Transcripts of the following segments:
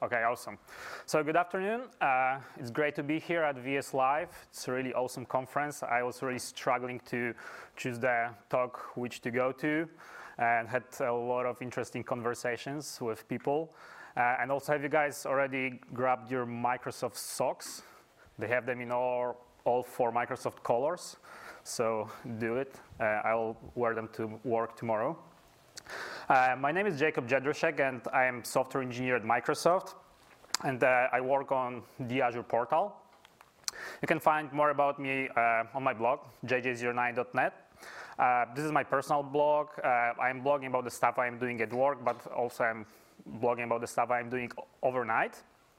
Okay, awesome. So good afternoon. It's great to be here at VS Live. It's a really awesome conference. I was really struggling to choose the talk which to go to, and had a lot of interesting conversations with people. And also, have you guys already grabbed your Microsoft socks? They have them in all 4 Microsoft colors. So do it. I'll wear them to work tomorrow. My name is Jakub Jedrzejek, and I am software engineer at Microsoft, and I work on the Azure portal. You can find more about me on my blog, jj09.net. This is my personal blog. I'm blogging about the stuff I'm doing at work, but also I'm blogging about the stuff I'm doing overnight.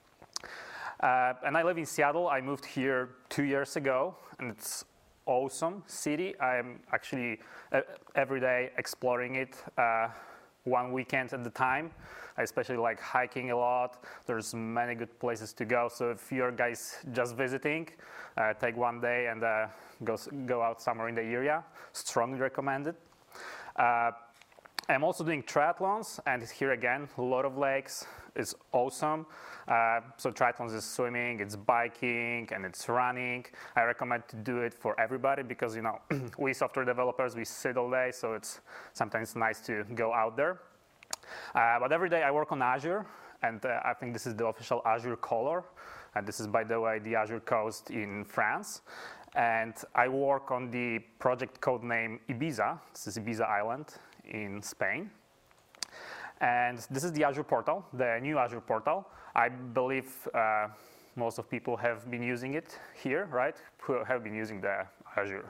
And I live in Seattle. I moved here 2 years ago, and it's awesome city. I'm actually every day exploring it, one weekend at a time. I especially like hiking a lot. There's many good places to go. So if you're guys just visiting, take one day and go out somewhere in the area. Strongly recommend it. I'm also doing triathlons, and here again, a lot of lakes. It's awesome. So triathlons is swimming, it's biking, and it's running. I recommend to do it for everybody because, you know, we software developers, we sit all day, so it's sometimes nice to go out there. But every day I work on Azure, and I think this is the official Azure color. And this is, by the way, the Azure coast in France. And I work on the project code name Ibiza. This is Ibiza Island in Spain. And this is the Azure portal, the new Azure portal. I believe most of people have been using it here, right? Who have been using the Azure.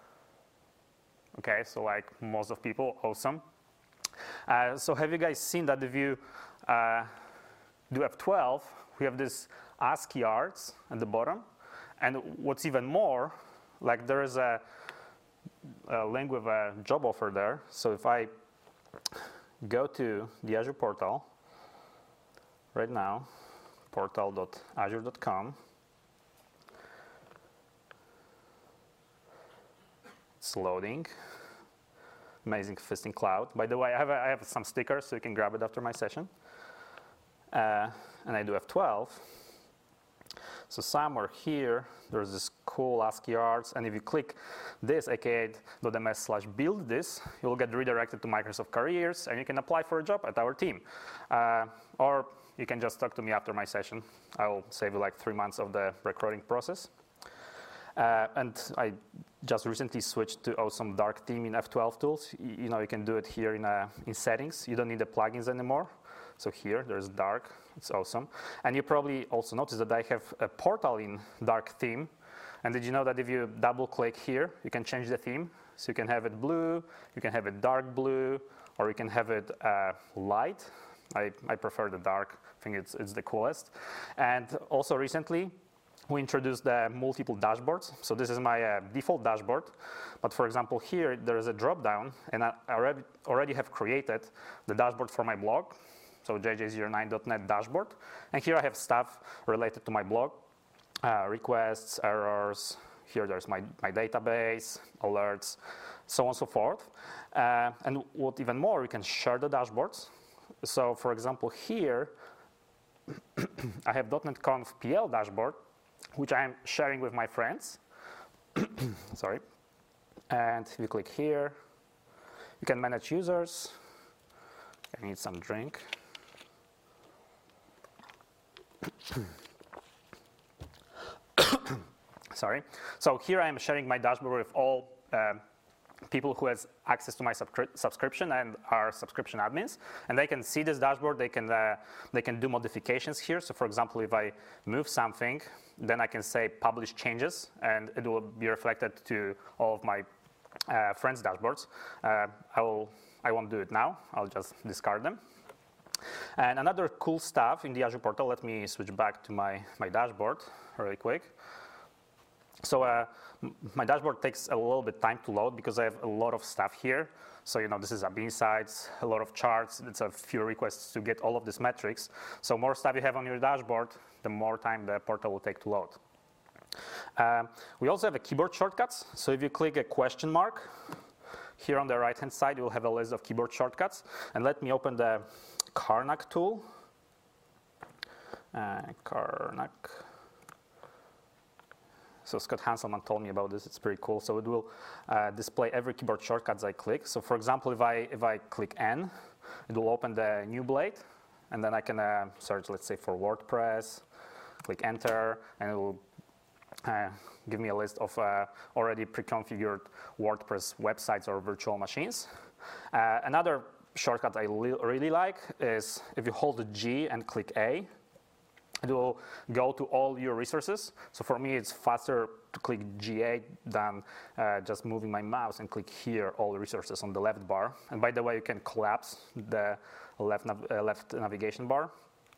Okay, so like most of people, awesome. So have you guys seen that if you do F12, we have this ASCII arts at the bottom. And what's even more, like there is a link with a job offer there. So if I go to the Azure portal right now, portal.azure.com. It's loading. Amazing Fisting Cloud. By the way, I have some stickers, so you can grab it after my session. And I do F12. So somewhere here, there's this cool ASCII arts, and if you click this, aka.ms/build this, you'll get redirected to Microsoft Careers, and you can apply for a job at our team. Or you can just talk to me after my session. I'll save you like 3 months of the recruiting process. And I just recently switched to awesome dark theme in F12 tools. You know, you can do it here in settings. You don't need the plugins anymore. So here, there's dark. It's awesome. And you probably also noticed that I have a portal in dark theme. And did you know that if you double-click here, you can change the theme? So you can have it blue, you can have it dark blue, or you can have it light. I prefer the dark. I think it's the coolest. And also recently, we introduced the multiple dashboards. So this is my default dashboard. But for example, here, there is a drop-down, and I already have created the dashboard for my blog. So jj09.net dashboard. And here I have stuff related to my blog, requests, errors. Here there's my database, alerts, so on and so forth. And what even more, we can share the dashboards. So for example, here, I have .NET Conf PL dashboard, which I'm sharing with my friends. Sorry. And if you click here, you can manage users. I need some drink. Sorry. So here I am sharing my dashboard with all people who has access to my subscription and are subscription admins, and they can see this dashboard. They can do modifications here. So, for example, if I move something, then I can say publish changes, and it will be reflected to all of my friends' dashboards. I won't do it now. I'll just discard them. And another cool stuff in the Azure portal, let me switch back to my dashboard really quick. So my dashboard takes a little bit time to load because I have a lot of stuff here. So, you know, this is App Insights, a lot of charts. It's a few requests to get all of these metrics. So more stuff you have on your dashboard, the more time the portal will take to load. We also have a keyboard shortcuts. So if you click a question mark, here on the right-hand side, you'll have a list of keyboard shortcuts. And let me open the Karnak tool. Karnak. So Scott Hanselman told me about this. It's pretty cool. So it will display every keyboard shortcuts I click. So for example, if I click N, it will open the new blade, and then I can search, let's say, for WordPress. Click Enter, and it will give me a list of already pre-configured WordPress websites or virtual machines. Another shortcut I really like is if you hold the G and click A, it will go to all your resources. So for me, it's faster to click G8 than just moving my mouse and click here, all resources on the left bar. And by the way, you can collapse the left navigation bar.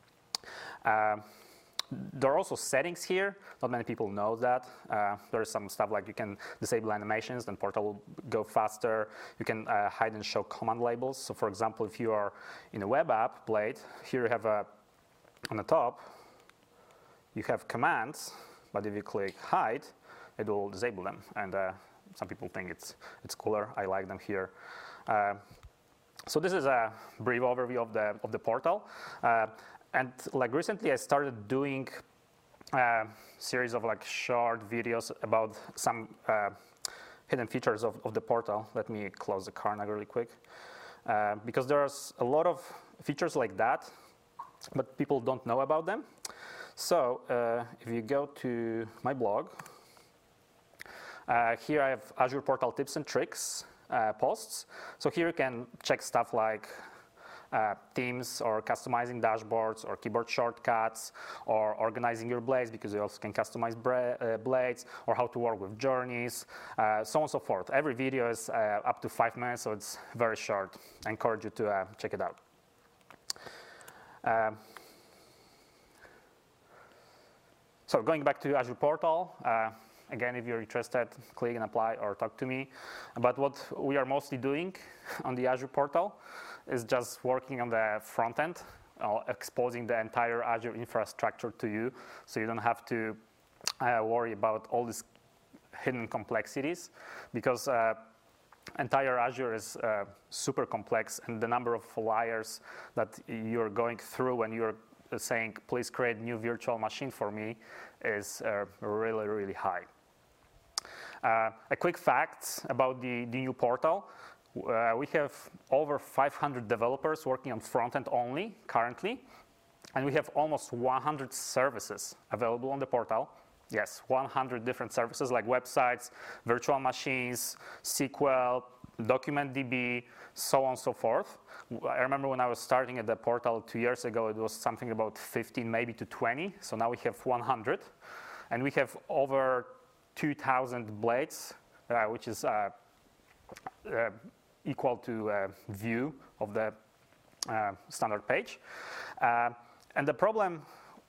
There are also settings here. Not many people know that. There's some stuff like you can disable animations, then Portal will go faster. You can hide and show command labels. So for example, if you are in a web app blade, here you have on the top, you have commands, but if you click hide, it will disable them. And some people think it's cooler. I like them here. So this is a brief overview of the portal. And like recently, I started doing a series of like short videos about some hidden features of the portal. Let me close the Karnak really quick. Because there's a lot of features like that, but people don't know about them. So if you go to my blog, here I have Azure Portal tips and tricks posts. So here you can check stuff like themes or customizing dashboards or keyboard shortcuts or organizing your blades, because you also can customize blades, or how to work with journeys, so on and so forth. Every video is up to 5 minutes, so it's very short. I encourage you to check it out. So going back to Azure Portal, again, if you're interested, click and apply or talk to me. But what we are mostly doing on the Azure Portal is just working on the front end, exposing the entire Azure infrastructure to you, so you don't have to worry about all these hidden complexities, because entire Azure is super complex, and the number of layers that you're going through when you're saying, please create new virtual machine for me, is really, really high. A quick fact about the new portal. We have over 500 developers working on front-end only currently, and we have almost 100 services available on the portal. Yes, 100 different services like websites, virtual machines, SQL, DocumentDB, so on and so forth. I remember when I was starting at the portal 2 years ago, it was something about 15, maybe to 20. So now we have 100, and we have over 2,000 blades, which is equal to a view of the standard page. And the problem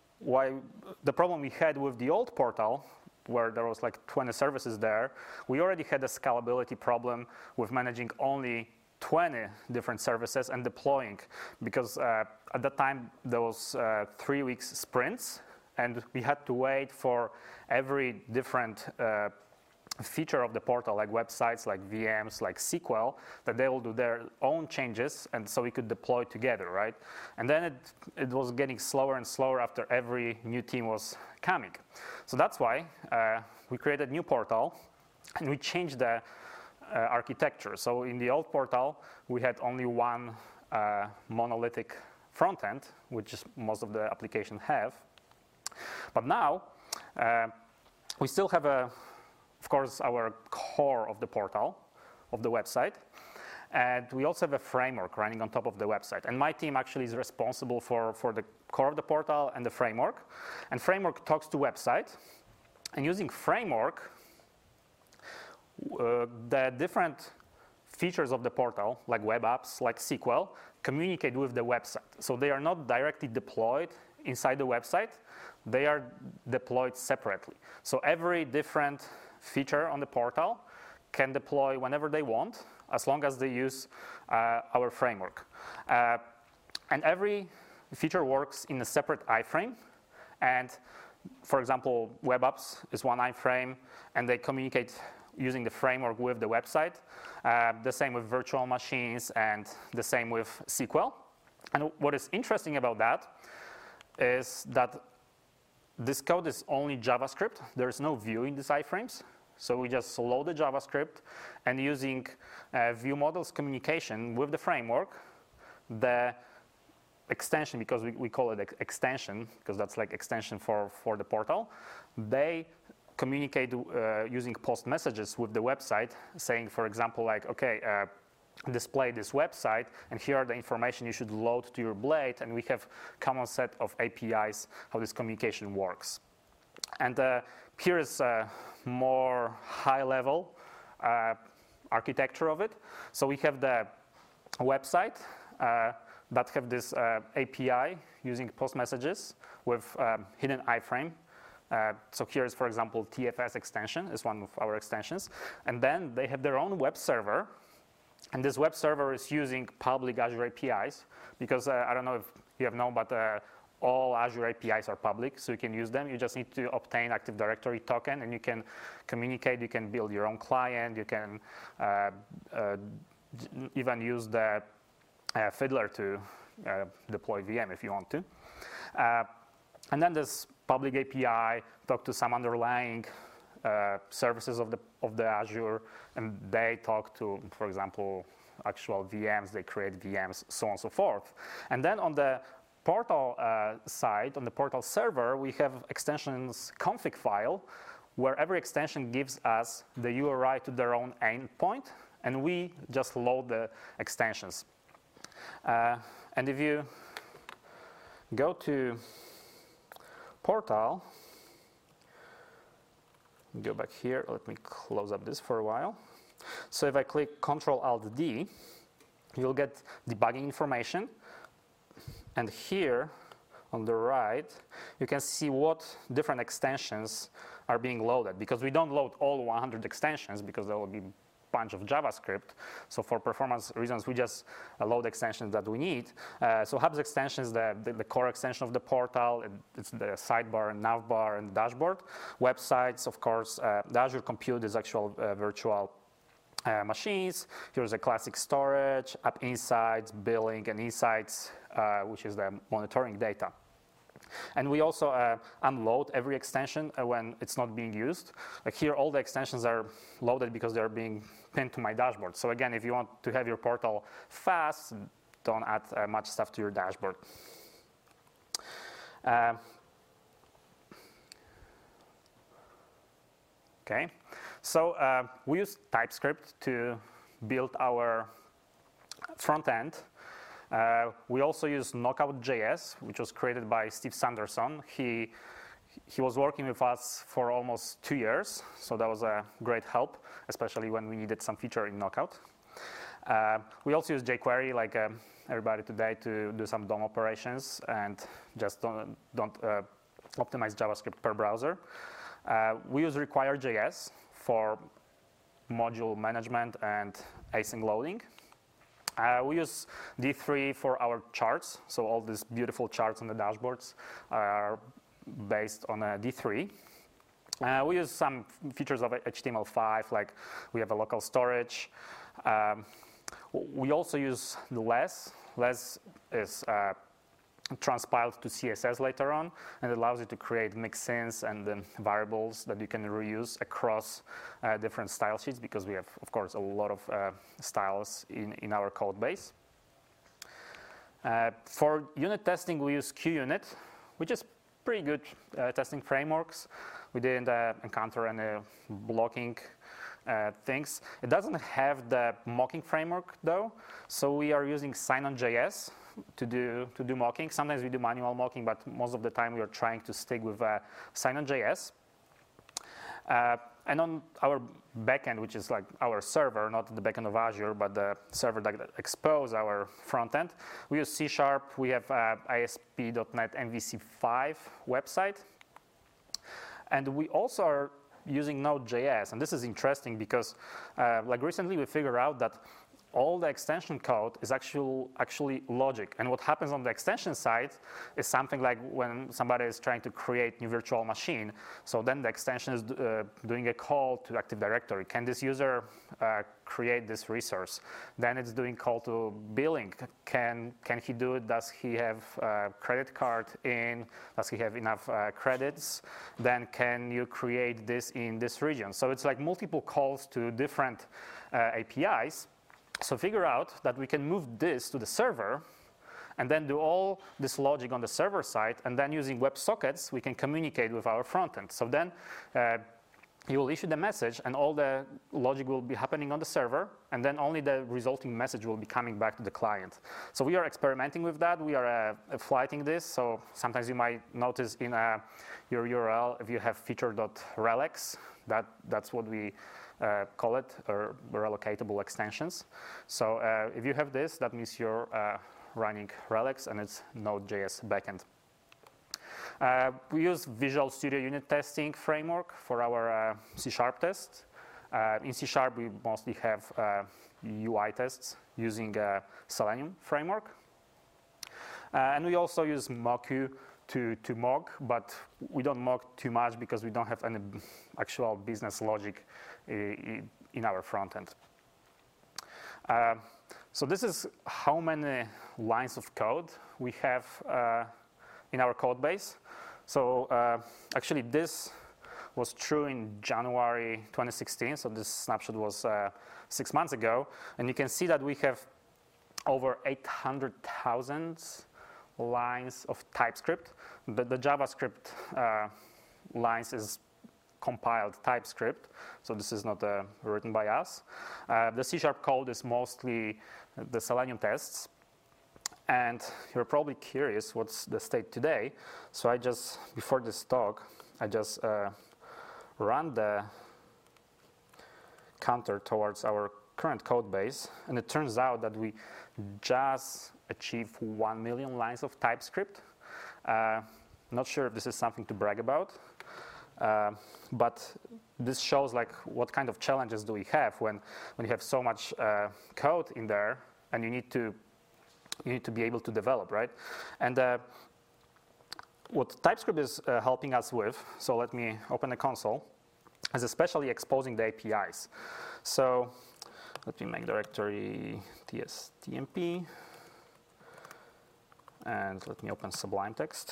we had with the old portal, where there was like 20 services there, we already had a scalability problem with managing only 20 different services and deploying, because at that time there was 3 weeks sprints, and we had to wait for every different feature of the portal, like websites, like VMs, like SQL, that they will do their own changes, and so we could deploy together, right? And then it was getting slower and slower after every new team was coming. So that's why we created a new portal, and we changed the architecture. So in the old portal, we had only one monolithic front end, which most of the applications have. But now, we still have of course, our core of the portal, of the website. And we also have a framework running on top of the website. And my team actually is responsible for the core of the portal and the framework. And framework talks to website. And using framework, the different features of the portal, like web apps, like SQL, communicate with the website. So they are not directly deployed inside the website. They are deployed separately. So every different feature on the portal can deploy whenever they want, as long as they use our framework. And every feature works in a separate iframe. And for example, web apps is one iframe, and they communicate using the framework with the website. The same with virtual machines, and the same with SQL. And what is interesting about that is that this code is only JavaScript. There is no Vue in these iframes. So we just load the JavaScript, and using Vue models communication with the framework, the extension, because we call it extension, because that's like extension for the portal, they communicate using post messages with the website, saying, for example, like, okay, display this website, and here are the information you should load to your blade, and we have common set of APIs how this communication works. And here is a more high-level architecture of it. So we have the website that have this API using post messages with hidden iframe. So here is, for example, TFS extension is one of our extensions. And then they have their own web server. And this web server is using public Azure APIs because I don't know if you have known, but all Azure APIs are public, so you can use them. You just need to obtain Active Directory token, and you can communicate. You can build your own client. You can even use the Fiddler to deploy VM if you want to. And then this public API talk to some underlying services of the Azure, and they talk to, for example, actual VMs. They create VMs, so on and so forth. And then on the portal side, on the portal server, we have extensions config file, where every extension gives us the URI to their own endpoint, and we just load the extensions. And if you go to portal, go back here, let me close up this for a while. So if I click Ctrl-Alt-D, you'll get debugging information. And here on the right, you can see what different extensions are being loaded, because we don't load all 100 extensions because there will be a bunch of JavaScript. So for performance reasons, we just load extensions that we need. So Hubs extension is the core extension of the portal. It's the sidebar and navbar and dashboard. Websites, of course, the Azure Compute is actual virtual machines. Here's a classic storage, App Insights, billing, and insights, which is the monitoring data. And we also unload every extension when it's not being used. Like here, all the extensions are loaded because they're being pinned to my dashboard. So again, if you want to have your portal fast, don't add much stuff to your dashboard. Okay, so we use TypeScript to build our front end. We also use Knockout.js, which was created by Steve Sanderson. He was working with us for almost 2 years, so that was a great help, especially when we needed some feature in Knockout. We also use jQuery, like everybody today, to do some DOM operations and just don't optimize JavaScript per browser. We use Require.js for module management and async loading. We use D3 for our charts, so all these beautiful charts on the dashboards are based on D3. We use some features of HTML5, like we have a local storage. We also use the less. Less is transpiled to CSS later on, and it allows you to create mixins and then variables that you can reuse across different style sheets, because we have, of course, a lot of styles in our code base. For unit testing, we use QUnit, which is pretty good testing frameworks. We didn't encounter any blocking things. It doesn't have the mocking framework, though, so we are using Signon.js to do mocking. Sometimes we do manual mocking, but most of the time we are trying to stick with Signon.js. And on our backend, which is like our server, not the backend of Azure, but the server that exposes our front end, we use C#. We have ASP.NET MVC5 website. And we also are using Node.js. And this is interesting because like recently we figured out that all the extension code is actually logic. And what happens on the extension side is something like when somebody is trying to create new virtual machine. So then the extension is doing a call to Active Directory. Can this user create this resource? Then it's doing call to billing. Can he do it? Does he have a credit card in? Does he have enough credits? Then can you create this in this region? So it's like multiple calls to different APIs. So figure out that we can move this to the server and then do all this logic on the server side, and then using WebSockets, we can communicate with our frontend. So then you will issue the message and all the logic will be happening on the server, and then only the resulting message will be coming back to the client. So we are experimenting with that. We are flighting this. So sometimes you might notice in your URL, if you have feature.relex, that's what we call it, or relocatable extensions. So if you have this, that means you're running Relex and it's Node.js backend. We use Visual Studio unit testing framework for our C# tests. In C# we mostly have UI tests using Selenium framework. And we also use Mockq to mock, but we don't mock too much because we don't have any actual business logic in our front end. So this is how many lines of code we have in our code base. So actually this was true in January 2016, so this snapshot was 6 months ago, and you can see that we have over 800,000 lines of TypeScript. The JavaScript lines is compiled TypeScript, so this is not written by us. The C# code is mostly the Selenium tests, and you're probably curious what's the state today. So before this talk, I just run the counter towards our current code base, and it turns out that we just achieved 1 million lines of TypeScript. Not sure if this is something to brag about, but this shows like what kind of challenges do we have when you have so much code in there, and you need to be able to develop, right? And what TypeScript is helping us with, so let me open the console, is especially exposing the APIs. So let me make directory tstmp, and let me open Sublime Text.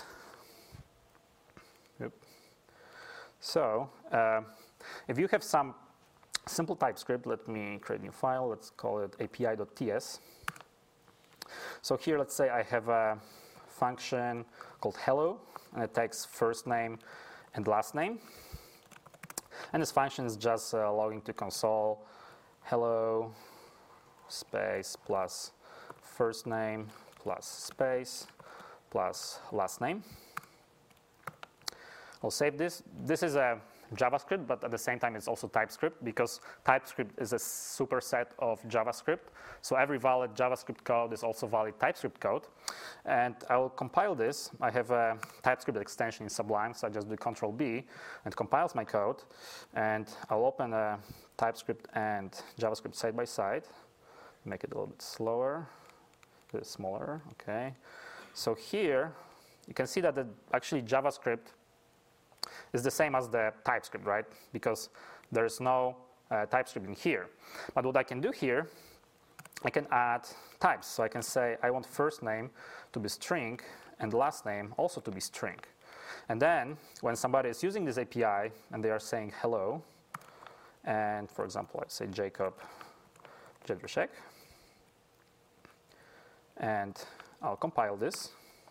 Yep. So if you have some simple TypeScript, let me create a new file. Let's call it api.ts. So here, let's say I have a function called hello, and it takes first name and last name. And this function is just logging to console hello space plus first name plus space plus last name. I'll save this. This is a JavaScript, but at the same time it's also TypeScript, because TypeScript is a superset of JavaScript. So every valid JavaScript code is also valid TypeScript code. And I will compile this. I have a TypeScript extension in Sublime, so I just do Control-B and compiles my code. And I'll open a TypeScript and JavaScript side by side. Make it a little bit slower, a bit smaller, okay. So here, you can see that actually JavaScript is the same as the TypeScript, right? Because there's no TypeScript in here. But what I can do here, I can add types. So I can say I want first name to be string and last name also to be string. And then when somebody is using this API and they are saying hello, and for example, I say Jacob Jedrzejczyk, and I'll compile this.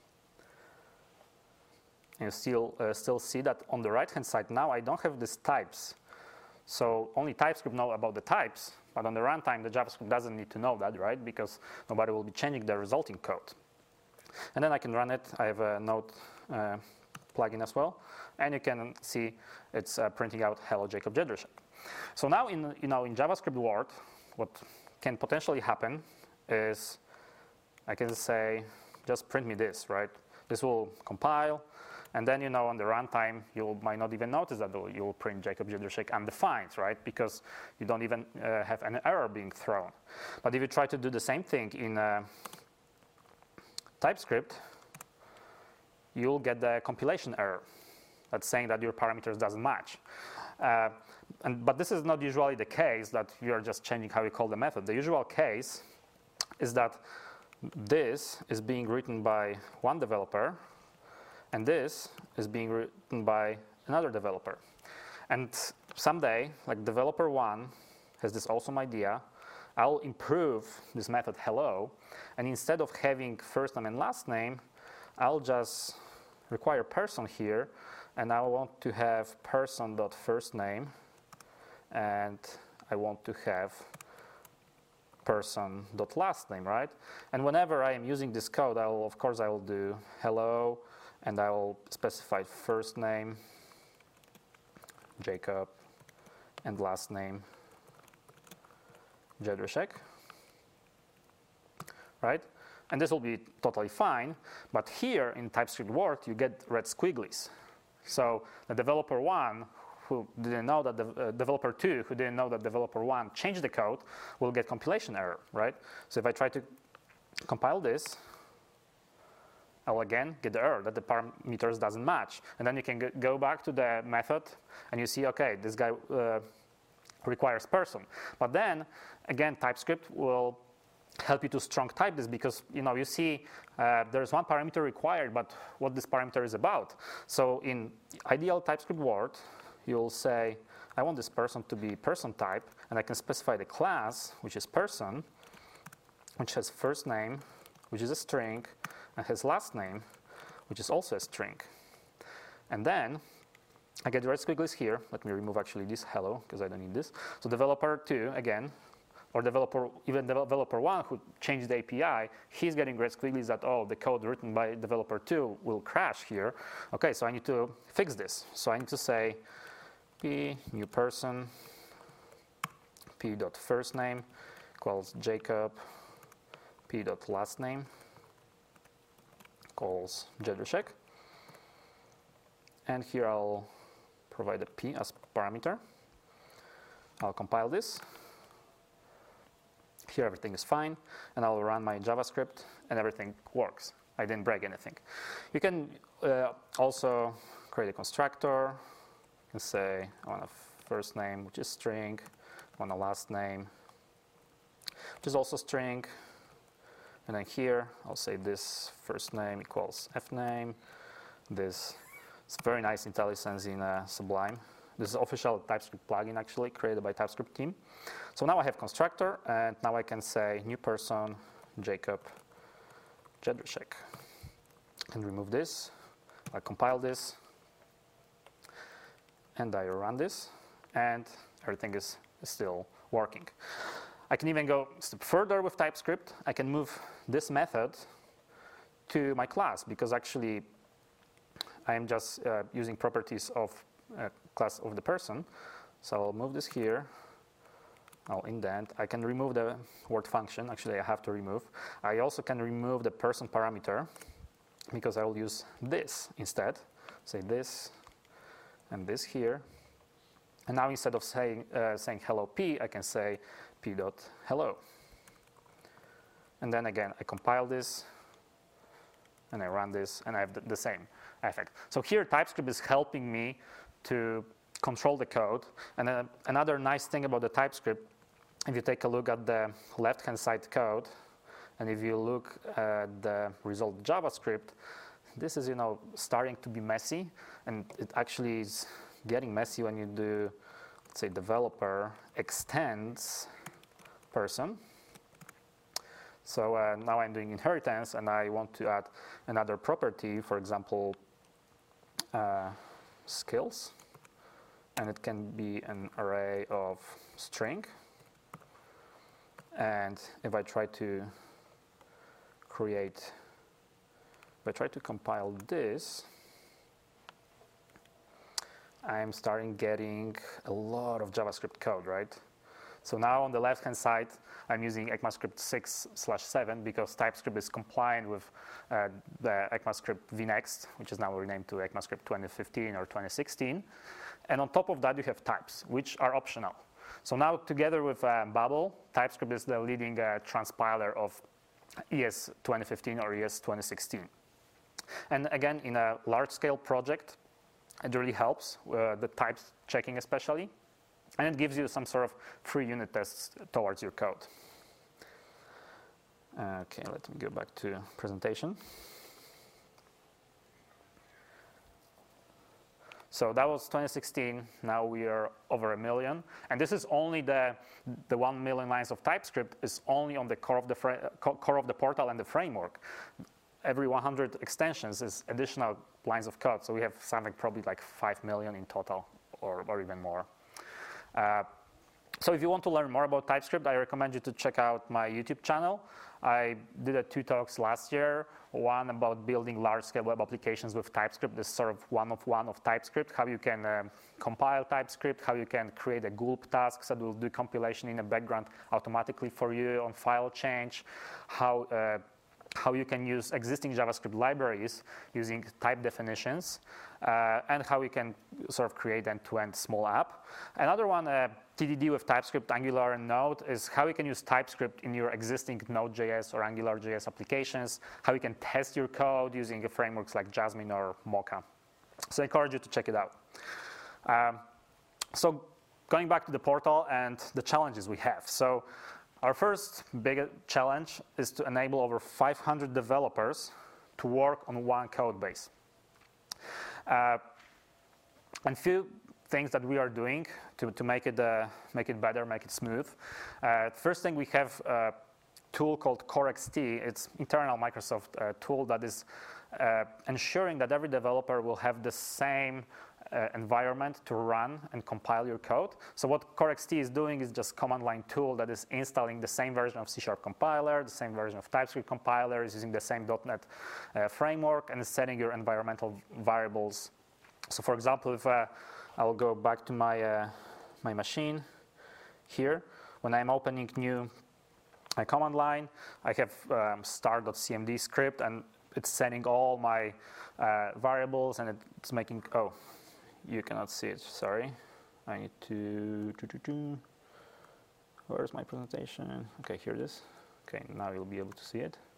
You still see that on the right-hand side now I don't have these types. So only TypeScript know about the types, but on the runtime the JavaScript doesn't need to know that, right? Because nobody will be changing the resulting code. And then I can run it. I have a Node plugin as well, and you can see it's printing out hello Jacob Jedrzejczyk. So now in JavaScript world, what can potentially happen is I can say just print me this, right? This will compile. And then, on the runtime, you might not even notice that you'll print Jacob JedroShake undefined, right? Because you don't even have an error being thrown. But if you try to do the same thing in TypeScript, you'll get the compilation error that's saying that your parameters doesn't match. But this is not usually the case, that you're just changing how you call the method. The usual case is that this is being written by one developer, and this is being written by another developer. And someday, like developer one has this awesome idea, I'll improve this method hello, and instead of having first name and last name, I'll just require person here, and I want to have person.firstname, and I want to have person.lastname, right? And whenever I am using this code, I will do hello, and I will specify first name, Jacob, and last name, JedroShake, right? And this will be totally fine, but here in TypeScript Word, you get red squigglies. So the developer one who didn't know that the developer two who didn't know that developer one changed the code will get compilation error, right? So if I try to compile this, I will again get the error that the parameters doesn't match. And then you can go back to the method and you see, okay, this guy requires person. But then, again, TypeScript will help you to strong type this, because you see there's one parameter required, but what this parameter is about. So in ideal TypeScript Word, you'll say, I want this person to be person type, and I can specify the class, which is person, which has first name, which is a string, and has last name, which is also a string. And then I get the red squiggles here. Let me remove actually this hello, because I don't need this. So developer 2, again, or even developer 1 who changed the API, he's getting red squigglies that, oh, the code written by developer 2 will crash here. Okay, so I need to fix this. So I need to say p new person p.firstname equals Jacob, p.lastname equals JedroShake. And here I'll provide a p as parameter. I'll compile this. Here everything is fine, and I'll run my JavaScript, and everything works. I didn't break anything. You can also create a constructor and say, I want a first name, which is string, I want a last name, which is also string. And then here, I'll say this first name equals fname. This is very nice IntelliSense in Sublime. This is an official TypeScript plugin, actually, created by TypeScript team. So now I have constructor, and now I can say new person, Jacob, JedroShake. And remove this. I compile this, and I run this, and everything is still working. I can even go a step further with TypeScript. I can move this method to my class, because actually I am just using properties of class of the person. So I'll move this here. I'll indent. I can remove the word function. Actually, I have to remove. I also can remove the person parameter, because I will use this instead. Say this and this here. And now instead of saying hello p, I can say p.hello. And then again, I compile this, and I run this, and I have the same effect. So here, TypeScript is helping me to control the code. And another nice thing about the TypeScript, if you take a look at the left-hand side code, and if you look at the result JavaScript, this is starting to be messy, and it actually is getting messy when you do, let's say, developer extends person. So now I'm doing inheritance, and I want to add another property, for example, skills, and it can be an array of string. And if I try to compile this, I'm starting getting a lot of JavaScript code, right? So now on the left-hand side, I'm using ECMAScript 6/7 because TypeScript is compliant with the ECMAScript vNext, which is now renamed to ECMAScript 2015 or 2016. And on top of that, you have types, which are optional. So now together with Babel, TypeScript is the leading transpiler of ES 2015 or ES 2016. And again, in a large-scale project, it really helps, the types checking especially, and it gives you some sort of free unit tests towards your code. Okay, let me go back to presentation. So that was 2016. Now we are over 1 million. And this is only the 1 million lines of TypeScript is only on the core of the portal and the framework. Every 100 extensions is additional lines of code. So we have something probably like 5 million in total or even more. So if you want to learn more about TypeScript, I recommend you to check out my YouTube channel. I did 2 talks last year, one about building large-scale web applications with TypeScript, this sort of one-of-one of TypeScript, how you can compile TypeScript, how you can create a gulp task that will do compilation in the background automatically for you on file change, how you can use existing JavaScript libraries using type definitions, and how you can sort of create end-to-end small app. Another one, TDD with TypeScript, Angular, and Node, is how you can use TypeScript in your existing Node.js or AngularJS applications, how you can test your code using frameworks like Jasmine or Mocha. So I encourage you to check it out. So going back to the portal and the challenges we have. So our first big challenge is to enable over 500 developers to work on one code base. And few things that we are doing to make it better, make it smooth. First thing, we have a tool called CoreXT. It's internal Microsoft tool that is ensuring that every developer will have the same environment to run and compile your code. So what CoreXT is doing is just command line tool that is installing the same version of C# compiler, the same version of TypeScript compiler, is using the same .NET framework, and is setting your environmental variables. So for example, if I'll go back to my machine here, when I'm opening new command line, I have start.cmd script, and it's setting all my variables, and it's making, oh, you cannot see it, sorry. I need to, where's my presentation? Okay, here it is. Okay, now you'll be able to see it.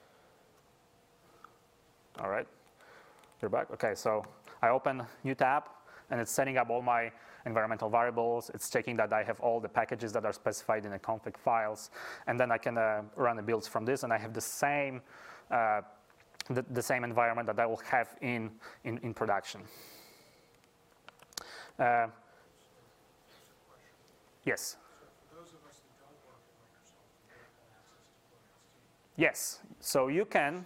All right, you're back. Okay, so I open new tab, and it's setting up all my environmental variables. It's checking that I have all the packages that are specified in the config files, and then I can run the builds from this, and I have the same the same environment that I will have in production. Yes. So for those of us that don't work at Microsoft and don't have access to CoreXT, yes. So you can.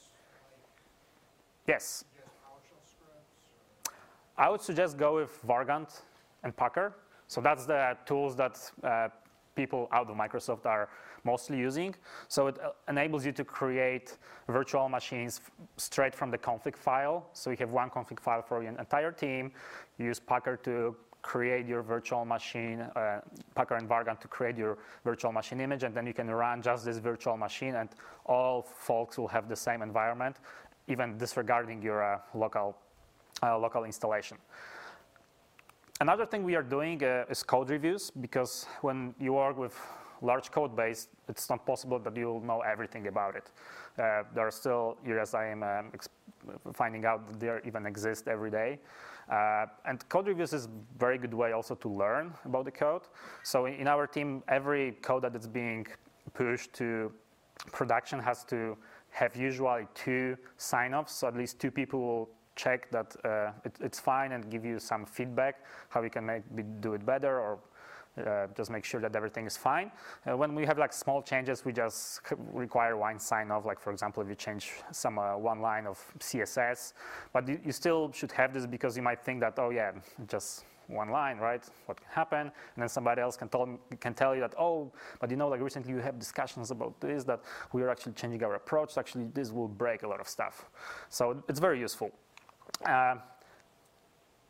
Yes. PowerShell scripts? I would suggest go with Vargant and Packer. So that's the tools that people out of Microsoft are mostly using. So it enables you to create virtual machines straight from the config file. So you have one config file for your entire team. You use Packer to create your virtual machine, Packer and Vargant to create your virtual machine image, and then you can run just this virtual machine, and all folks will have the same environment, even disregarding your local installation. Another thing we are doing is code reviews, because when you work with large code base, it's not possible that you'll know everything about it. There are still areas I am finding out that they even exist every day. And code reviews is a very good way also to learn about the code. So in our team, every code that is being pushed to production has to have usually 2 sign-offs, so at least 2 people will check that it's fine and give you some feedback, how you can do it better, or just make sure that everything is fine. When we have like small changes, we just require 1 sign-off, like for example, if you change some 1 line of CSS. But you still should have this, because you might think that, oh yeah, just 1 line, right? What can happen? And then somebody else can tell you that, oh, but you know, like recently you have discussions about this, that we are actually changing our approach. Actually, this will break a lot of stuff. So it's very useful.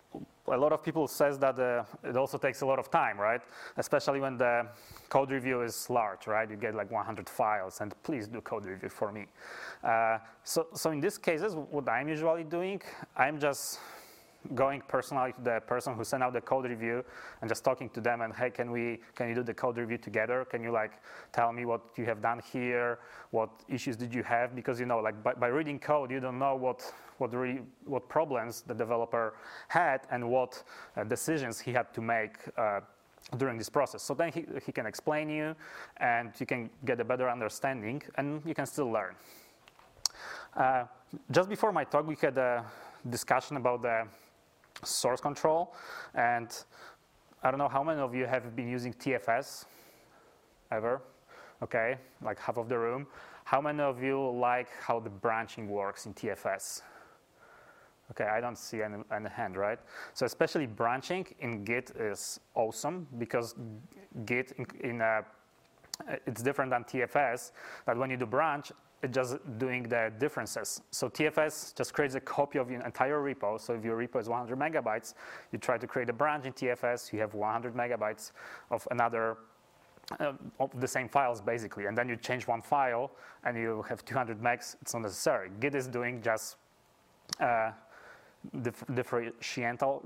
a lot of people says that it also takes a lot of time, right? Especially when the code review is large, right? You get like 100 files, and please do code review for me. So in these cases, what I'm usually doing, I'm just going personally to the person who sent out the code review and just talking to them and, hey, can you do the code review together? Can you like tell me what you have done here? What issues did you have? Because like by reading code, you don't know what problems the developer had and what decisions he had to make during this process. So then he can explain you, and you can get a better understanding, and you can still learn. Just before my talk, we had a discussion about the source control, and I don't know how many of you have been using TFS ever. Okay, like half of the room. How many of you like how the branching works in TFS? Okay, I don't see any hand, right? So especially branching in Git is awesome, because Git it's different than TFS, that when you do branch, it's just doing the differences. So TFS just creates a copy of your entire repo. So if your repo is 100 megabytes, you try to create a branch in TFS, you have 100 megabytes of another, of the same files basically. And then you change one file and you have 200 megs, it's not necessary. Git is doing just differential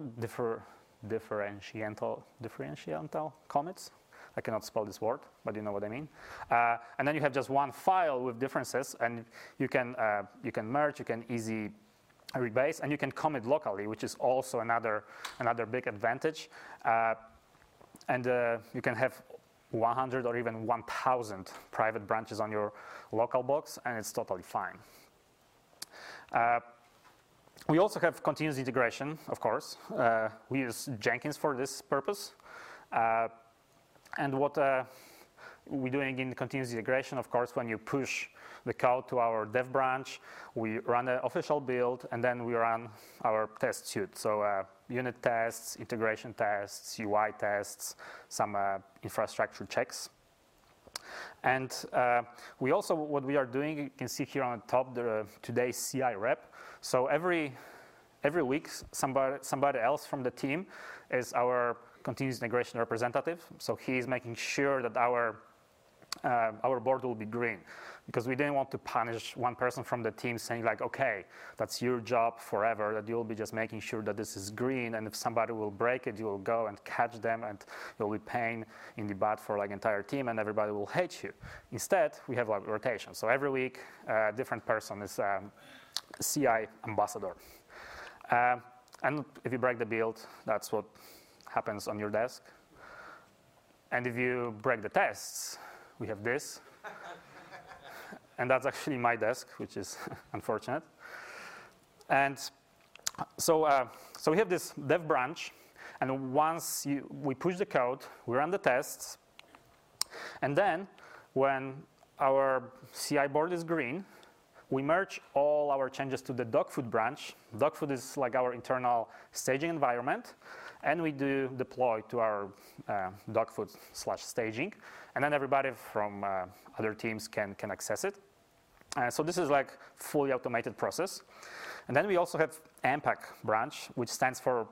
commits. I cannot spell this word, but you know what I mean. And then you have just one file with differences, and you can merge, you can easy rebase, and you can commit locally, which is also another big advantage. And you can have 100 or even 1,000 private branches on your local box, and it's totally fine. We also have continuous integration, of course. We use Jenkins for this purpose. And what we're doing in continuous integration, of course, when you push the code to our dev branch, we run an official build, and then we run our test suite. So unit tests, integration tests, UI tests, some infrastructure checks. And we also, what we are doing, you can see here on the top, today's CI rep. So every week, somebody else from the team is our continuous integration representative. So he is making sure that our board will be green, because we didn't want to punish one person from the team saying like, okay, that's your job forever, that you'll be just making sure that this is green, and if somebody will break it, you will go and catch them, and you'll be pain in the butt for like entire team, and everybody will hate you. Instead, we have like rotation. So every week, a different person is CI ambassador. And if you break the build, that's what happens on your desk. And if you break the tests, we have this. And that's actually my desk, which is unfortunate. And so we have this dev branch, and once we push the code, we run the tests, and then when our CI board is green, we merge all our changes to the Dogfood branch. Dogfood is like our internal staging environment, and we do deploy to our Dogfood/staging, and then everybody from other teams can access it. So this is like fully automated process. And then we also have AMPAC branch, which stands for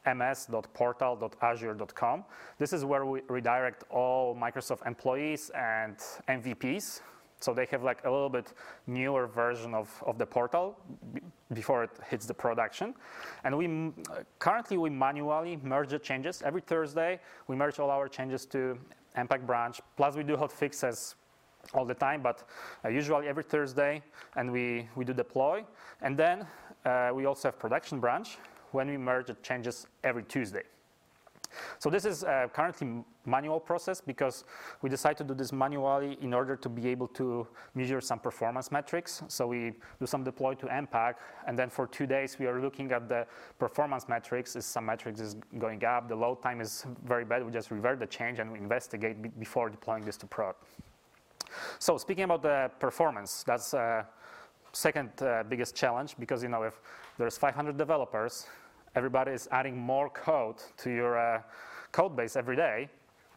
ms.portal.azure.com. This is where we redirect all Microsoft employees and MVPs. So they have like a little bit newer version of the portal before it hits the production. And currently we manually merge the changes. Every Thursday, we merge all our changes to AMPAC branch. Plus we do hot fixes all the time, but usually every Thursday, and we do deploy. And then we also have production branch when we merge the changes every Tuesday. So this is currently manual process, because we decided to do this manually in order to be able to measure some performance metrics. So we do some deploy to AMPAC, and then for 2 days we are looking at the performance metrics. If some metrics is going up, the load time is very bad, we just revert the change and we investigate before deploying this to prod. So speaking about the performance, that's second biggest challenge, because if there's 500 developers, everybody is adding more code to your code base every day.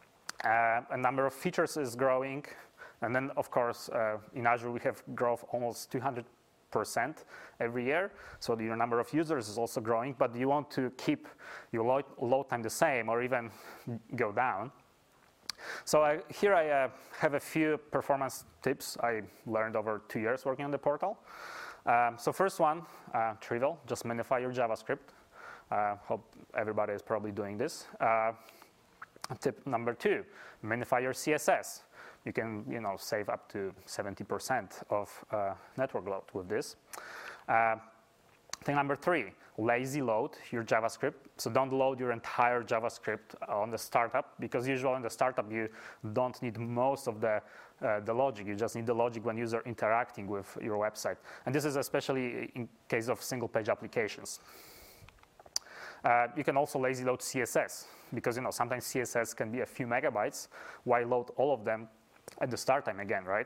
A number of features is growing. And then, of course, in Azure, we have growth almost 200 percent every year. So your number of users is also growing, but you want to keep your load time the same or even go down. So here I have a few performance tips I learned over 2 years working on the portal. So first one, trivial, just minify your JavaScript. Hope everybody is probably doing this. Tip number 2, minify your CSS. You can save up to 70% of network load with this. Thing number 3, lazy load your JavaScript. So don't load your entire JavaScript on the startup, because usually in the startup you don't need most of the logic. You just need the logic when user interacting with your website. And this is especially in case of single page applications. You can also lazy load CSS, because sometimes CSS can be a few megabytes. Why load all of them at the start time again, right?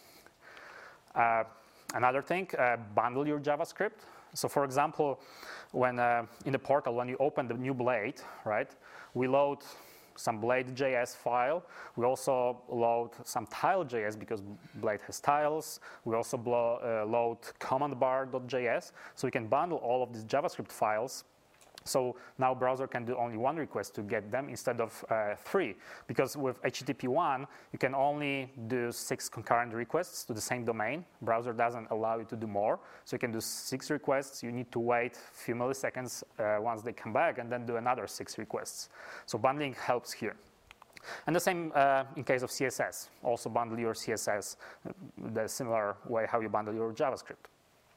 Another thing, bundle your JavaScript. So for example, when in the portal, when you open the new Blade, right, we load some Blade.js file. We also load some tile.js because Blade has tiles. We also load command-bar.js. So we can bundle all of these JavaScript files. So now browser can do only one request to get them instead of 3. Because with HTTP1, you can only do 6 concurrent requests to the same domain. Browser doesn't allow you to do more. So you can do 6 requests. You need to wait a few milliseconds once they come back and then do another 6 requests. So bundling helps here. And the same in case of CSS. Also bundle your CSS the similar way how you bundle your JavaScript.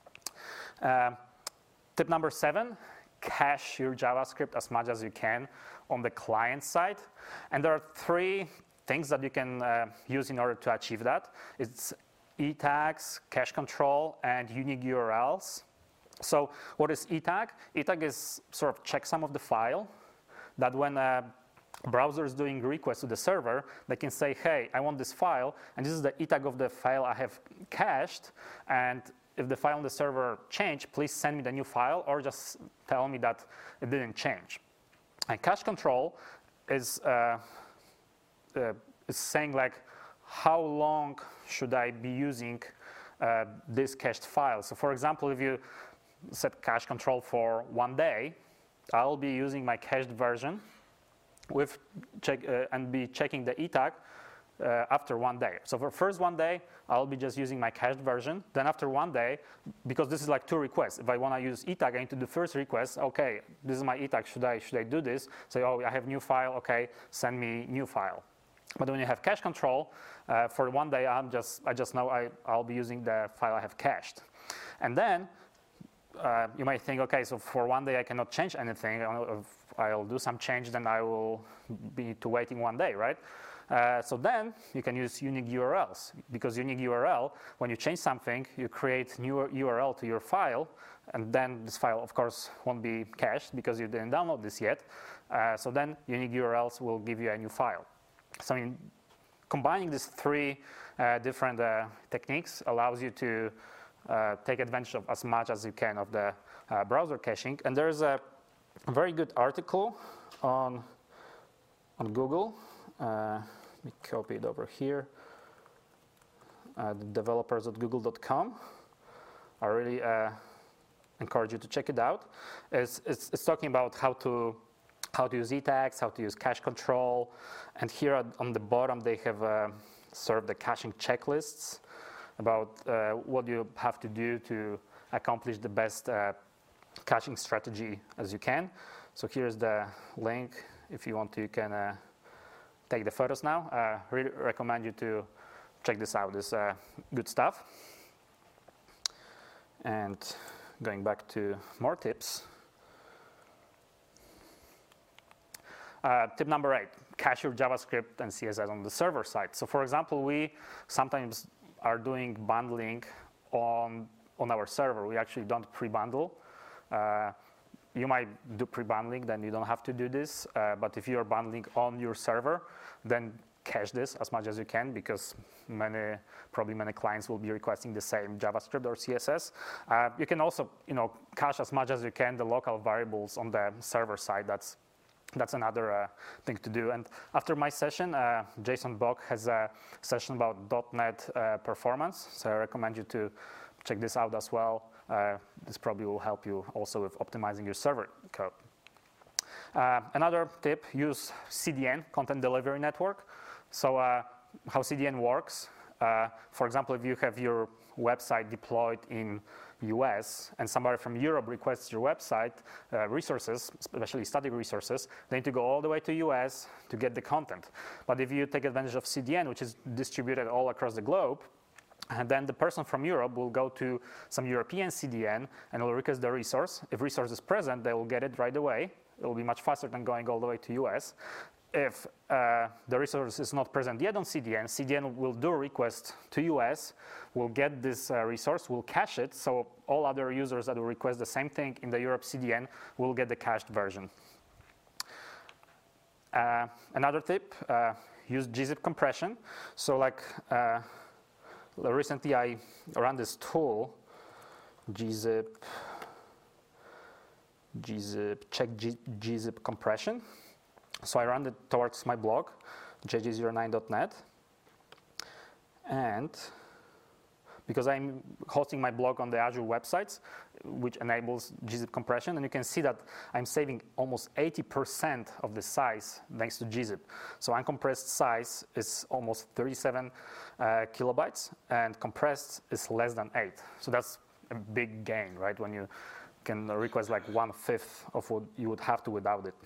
Tip number 7. Cache your JavaScript as much as you can on the client side. And there are 3 things that you can use in order to achieve that. It's e-tags, cache control, and unique URLs. So what is e-tag? E-tag is sort of checksum of the file that when a browser is doing requests to the server, they can say, hey, I want this file, and this is the e-tag of the file I have cached, and if the file on the server changed, please send me the new file or just tell me that it didn't change. And cache control is saying like, how long should I be using this cached file? So for example, if you set cache control for 1 day, I'll be using my cached version and be checking the e-tag after 1 day. So for first 1 day, I'll be just using my cached version. Then after 1 day, because this is like 2 requests. If I want to use e-tag, I need to do first request. Okay, this is my e-tag. Should I do this? Say, oh, I have new file. Okay, send me new file. But when you have cache control, for 1 day, I just know I'll be using the file I have cached. And then you might think, okay, so for 1 day I cannot change anything. If I'll do some change, then I will be to waiting 1 day, right? So then you can use unique URLs, because unique URL, when you change something, you create new URL to your file, and then this file, of course, won't be cached because you didn't download this yet. So then unique URLs will give you a new file. So in combining these 3 different techniques allows you to take advantage of as much as you can of the browser caching. And there's a very good article on Google. Let me copy it over here. The developers at google.com. I really encourage you to check it out. It's talking about how to use e-tags, how to use cache control, and here on the bottom they have served the caching checklists about what you have to do to accomplish the best caching strategy as you can. So here's the link. If you want to, you can take the photos now. Really recommend you to check this out. This good stuff. And going back to more tips. Tip number 8, cache your JavaScript and CSS on the server side. So for example, we sometimes are doing bundling on our server. We actually don't pre-bundle. You might do pre-bundling, then you don't have to do this. But if you're bundling on your server, then cache this as much as you can, because probably many clients will be requesting the same JavaScript or CSS. You can also, cache as much as you can the local variables on the server side. That's another thing to do. And after my session, Jason Bock has a session about .NET performance. So I recommend you to check this out as well. This probably will help you also with optimizing your server code. Another tip, use CDN, Content Delivery Network. So how CDN works, for example, if you have your website deployed in US and somebody from Europe requests your website resources, especially static resources, they need to go all the way to US to get the content. But if you take advantage of CDN, which is distributed all across the globe, and then the person from Europe will go to some European CDN and will request the resource. If resource is present, they will get it right away. It will be much faster than going all the way to US. If the resource is not present yet on CDN, CDN will do a request to US, will get this resource, will cache it, so all other users that will request the same thing in the Europe CDN will get the cached version. Another tip, use gzip compression. So like recently I ran this tool, gzip check gzip compression. So I ran it towards my blog, jj09.net, and because I'm hosting my blog on the Azure websites, which enables gzip compression, and you can see that I'm saving almost 80% of the size thanks to gzip. So uncompressed size is almost 37 kilobytes, and compressed is less than 8. So that's a big gain, right? When you can request like 1/5 of what you would have to without it.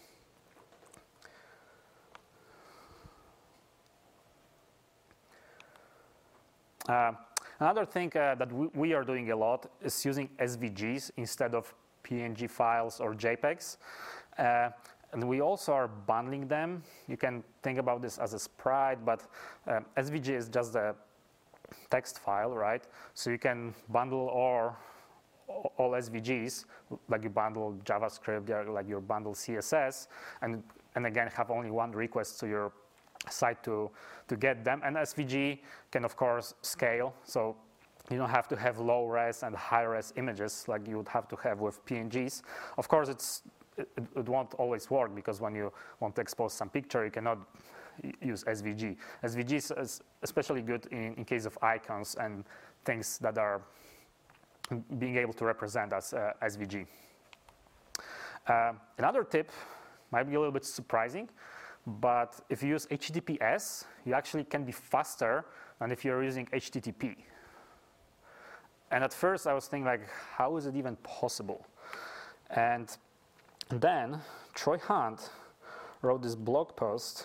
Another thing that we are doing a lot is using SVGs instead of PNG files or JPEGs. And we also are bundling them. You can think about this as a sprite, but SVG is just a text file, right? So you can bundle all SVGs, like you bundle JavaScript, like you bundle CSS, and again have only one request to your site to get them. And SVG can of course scale, so you don't have to have low res and high res images like you would have to have with PNGs. Of course it won't always work, because when you want to expose some picture you cannot use SVG. SVG is especially good in case of icons and things that are being able to represent as SVG. Another tip might be a little bit surprising, but if you use HTTPS, you actually can be faster than if you're using HTTP. And at first I was thinking, like, how is it even possible? And then Troy Hunt wrote this blog post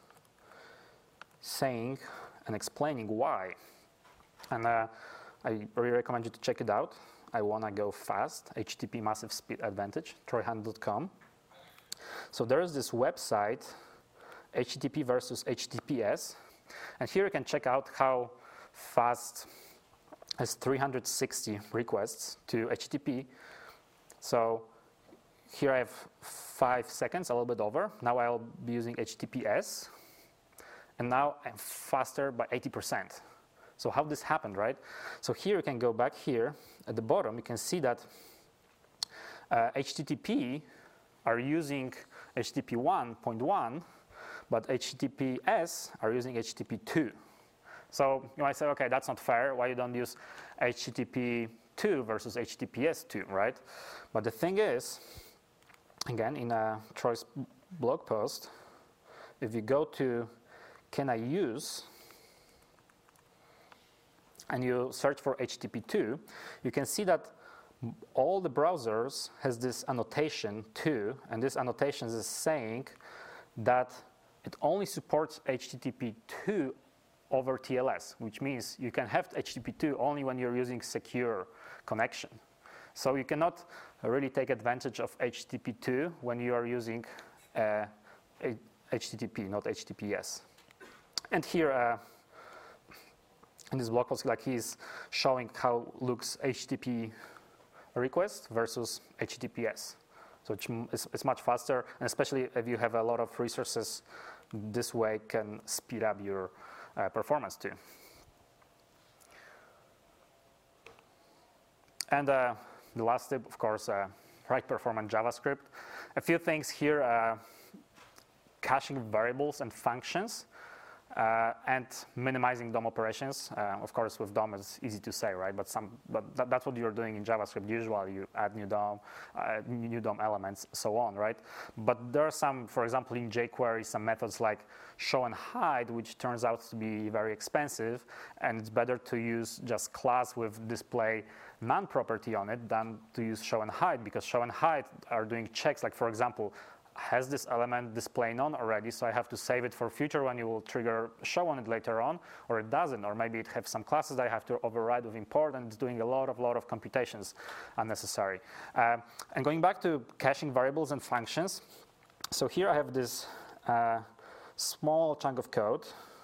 saying and explaining why. And I really recommend you to check it out. I wanna go fast, HTTP Massive Speed Advantage, troyhunt.com. So there is this website, HTTP versus HTTPS. And here you can check out how fast is 360 requests to HTTP. So here I have 5 seconds, a little bit over. Now I'll be using HTTPS. And now I'm faster by 80%. So how this happened, right? So here you can go back here at the bottom. You can see that HTTP are using HTTP 1.1, but HTTPS are using HTTP 2. So you might say, okay, that's not fair. Why you don't use HTTP 2 versus HTTPS 2, right? But the thing is, again, in Troy's blog post, if you go to can I use, and you search for HTTP 2, you can see that all the browsers has this annotation 2, and this annotation is saying that it only supports HTTP 2 over TLS, which means you can have HTTP 2 only when you're using secure connection. So you cannot really take advantage of HTTP 2 when you are using HTTP, not HTTPS. And here in this blog post, like he's showing how looks HTTP request versus HTTPS. So it's much faster, and especially if you have a lot of resources, this way can speed up your performance too. And the last tip, of course, write performant JavaScript. A few things here, caching variables and functions. and minimizing DOM operations. Of course, with DOM, it's easy to say, right? But that's what you're doing in JavaScript. Usually, you add new DOM elements, so on, right? But there are some, for example, in jQuery, some methods like show and hide, which turns out to be very expensive, and it's better to use just class with display none property on it than to use show and hide, because show and hide are doing checks, like, for example, has this element display none already, so I have to save it for future when you will trigger show on it later on, or it doesn't, or maybe it has some classes that I have to override with import, and it's doing a lot of computations unnecessary. And going back to caching variables and functions, so here I have this small chunk of code,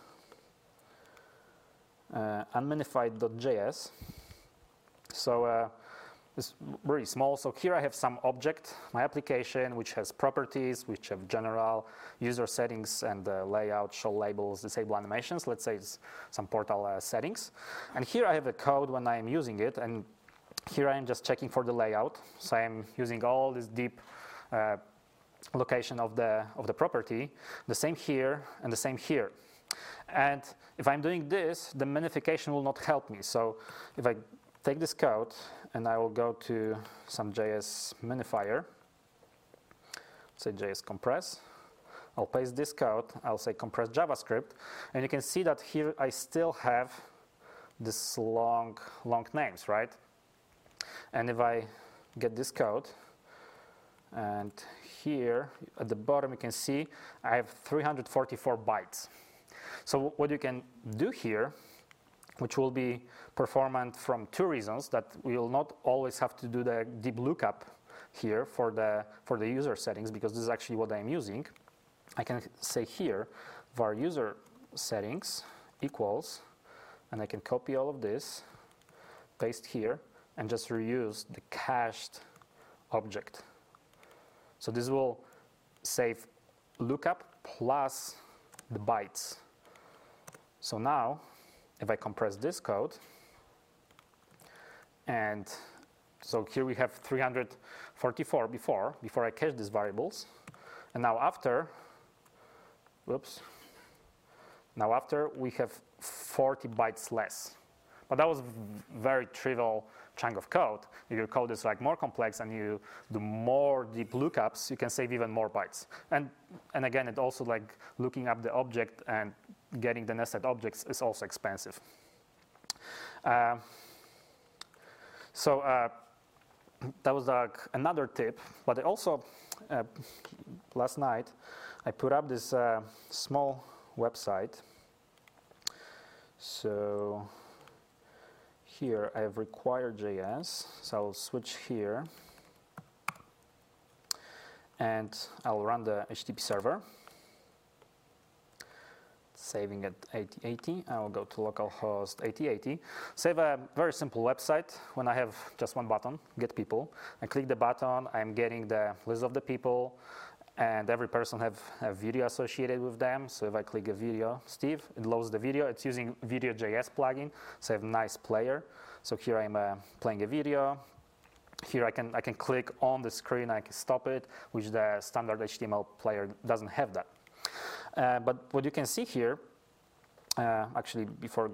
unminified.js. So it's very small. So here I have some object, my application, which has properties, which have general user settings and layout, show labels, disable animations. Let's say it's some portal settings. And here I have a code when I am using it. And here I am just checking for the layout. So I'm using all this deep location of the property, the same here and the same here. And if I'm doing this, the minification will not help me. So if I take this code and I will go to some JS minifier, say JS compress. I'll paste this code. I'll say compress JavaScript. And you can see that here I still have this long names, right? And if I get this code, and here at the bottom you can see I have 344 bytes. So what you can do here, which will be performant from two reasons, that we will not always have to do the deep lookup here for the user settings, because this is actually what I'm using. I can say here var user settings equals, and I can copy all of this, paste here, and just reuse the cached object. So this will save lookup plus the bytes. So now, if I compress this code, and so here we have 344 before I cache these variables, and now after, now after we have 40 bytes less. But that was very trivial chunk of code. If your code is like more complex and you do more deep lookups, you can save even more bytes. And again, it also like looking up the object and getting the nested objects is also expensive. So that was another tip. But I also, last night, I put up this small website. So here I have require.js, so I'll switch here, and I'll run the HTTP server, saving at 8080. I'll go to localhost 8080. Save a very simple website when I have just one button, get people. I click the button, I'm getting the list of the people, and every person have a video associated with them. So if I click a video, Steve, it loads the video. It's using Video.js plugin, so I have a nice player. So here I'm playing a video. Here I can click on the screen, I can stop it, which the standard HTML player doesn't have that. But what you can see here, actually before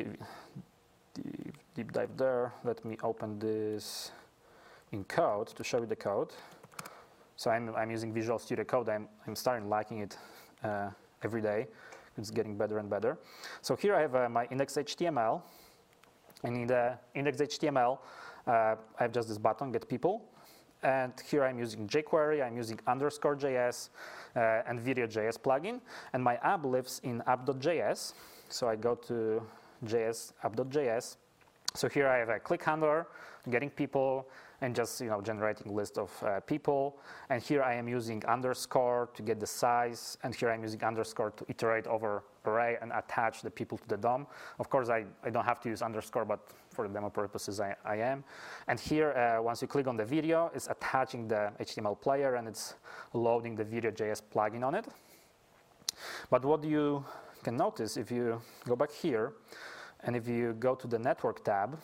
deep dive there, let me open this in code to show you the code. So I'm using Visual Studio Code. I'm starting liking it every day. It's getting better and better. So here I have my index.html. And in the index.html, I have just this button, get people. And here I'm using jQuery, I'm using _JS and Video.js plugin. And my app lives in app.js. So I go to JS, app.js. So here I have a click handler, getting people, and just generating a list of people. And here I am using underscore to get the size, and here I'm using underscore to iterate over array and attach the people to the DOM. Of course, I don't have to use underscore, but for the demo purposes, I am. And here, once you click on the video, it's attaching the HTML player, and it's loading the Video.js plugin on it. But what you can notice, if you go back here, and if you go to the network tab,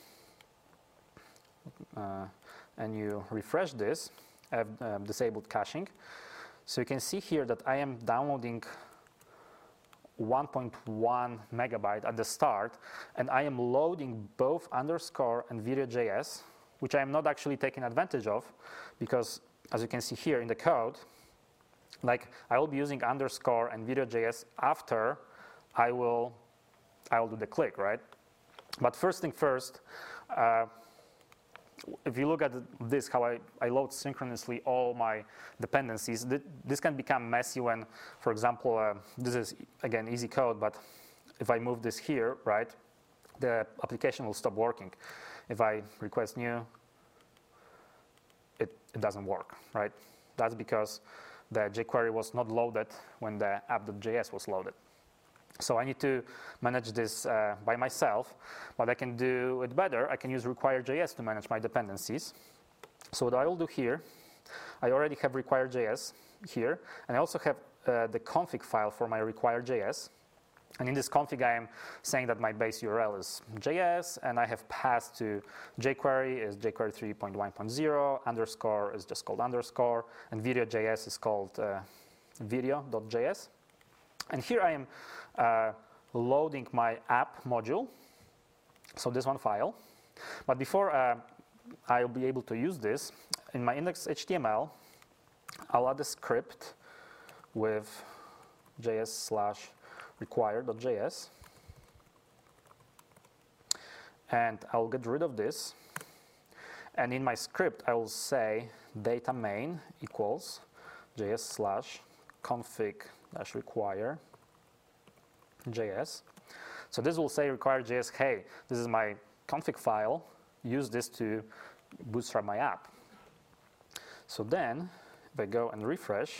and you refresh this, I have disabled caching. So you can see here that I am downloading 1.1 megabyte at the start, and I am loading both underscore and video.js, which I am not actually taking advantage of, because as you can see here in the code, like I will be using underscore and video.js after I will do the click, right? But first thing first, if you look at this, how I load synchronously all my dependencies, this can become messy when, for example, this is, again, easy code, but if I move this here, right, the application will stop working. If I request new, it doesn't work, right? That's because the jQuery was not loaded when the app.js was loaded. So I need to manage this by myself, but I can do it better. I can use require.js to manage my dependencies. So what I will do here, I already have require.js here, and I also have the config file for my require.js. And in this config, I am saying that my base URL is JS, and I have passed to jQuery is jQuery 3.1.0, underscore is just called underscore, and video.js is called video.js. And here I am loading my app module, so this one file. But before I'll be able to use this, in my index.html, I'll add a script with js/require.js, and I'll get rid of this. And in my script, I will say data main equals js/config-require.js. So this will say require.js, hey, this is my config file, use this to bootstrap my app. So then, if I go and refresh,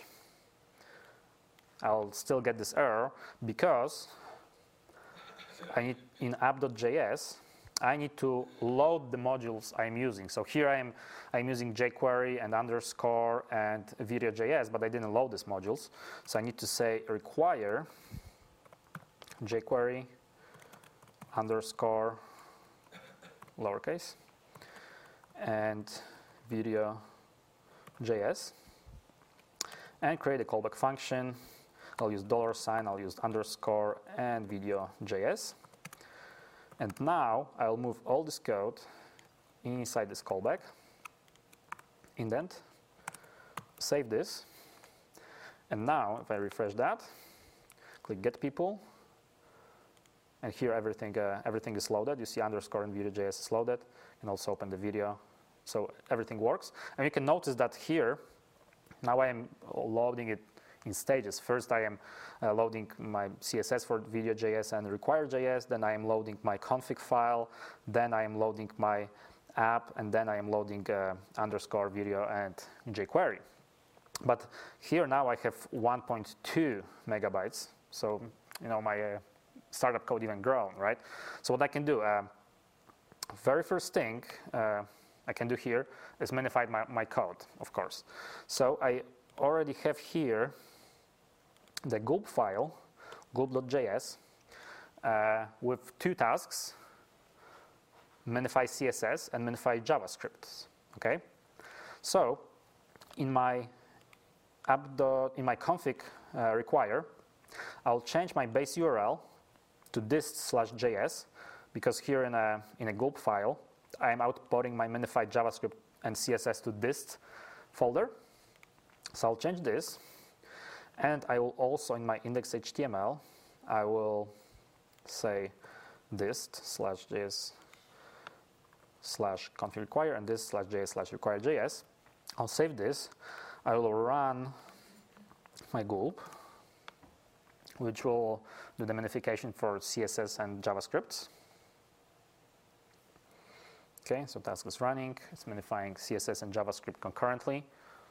I'll still get this error because I need, in app.js, I need to load the modules I'm using. So here I'm using jQuery and underscore and video.js, but I didn't load these modules. So I need to say require jQuery underscore lowercase and video.js and create a callback function. I'll use $, I'll use underscore and video.js. And now I'll move all this code inside this callback, indent, save this. And now if I refresh that, click get people, and here everything is loaded. You see underscore and video.js is loaded, and also open the video. So everything works. And you can notice that here, now I am loading it in stages. First, I am loading my CSS for video.js and require.js. Then I am loading my config file. Then I am loading my app. And then I am loading underscore video and jQuery. But here now I have 1.2 megabytes. So, you know, my startup code even grown, right? So what I can do, very first thing I can do here is minify my code, of course. So I already have here the gulp file, gulp.js, with two tasks, minify CSS and minify JavaScript, okay? So in my config require, I'll change my base URL to dist/js, because here in a gulp file, I am outputting my minified JavaScript and CSS to dist folder. So I'll change this. And I will also, in my index.html, I will say dist/js/config require and dist/js/require.js. I'll save this. I will run my gulp, which will do the minification for CSS and JavaScript. Okay, so task is running. It's minifying CSS and JavaScript concurrently.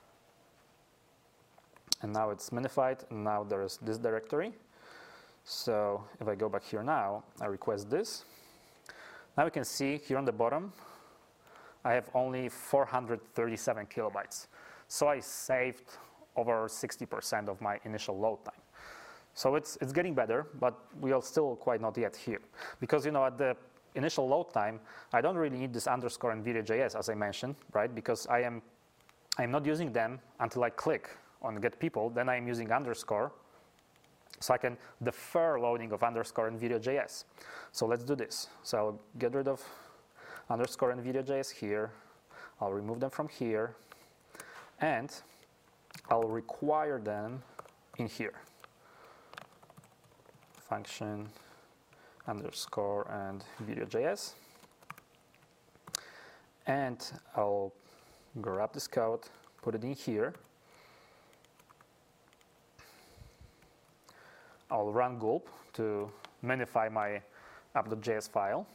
And now it's minified, and now there is this directory. So if I go back here now, I request this. Now we can see here on the bottom, I have only 437 kilobytes. So I saved over 60% of my initial load time. So it's getting better, but we are still quite not yet here. Because, you know, at the initial load time, I don't really need this underscore and video.js, as I mentioned, right? Because I am not using them until I click on get people. Then I'm using underscore So I can defer loading of underscore and video.js. So let's do this. So I'll get rid of underscore and video.js here. I'll remove them from here. And I'll require them in here. Function underscore and video.js. And I'll grab this code, put it in here. I'll run gulp to minify my app.js file.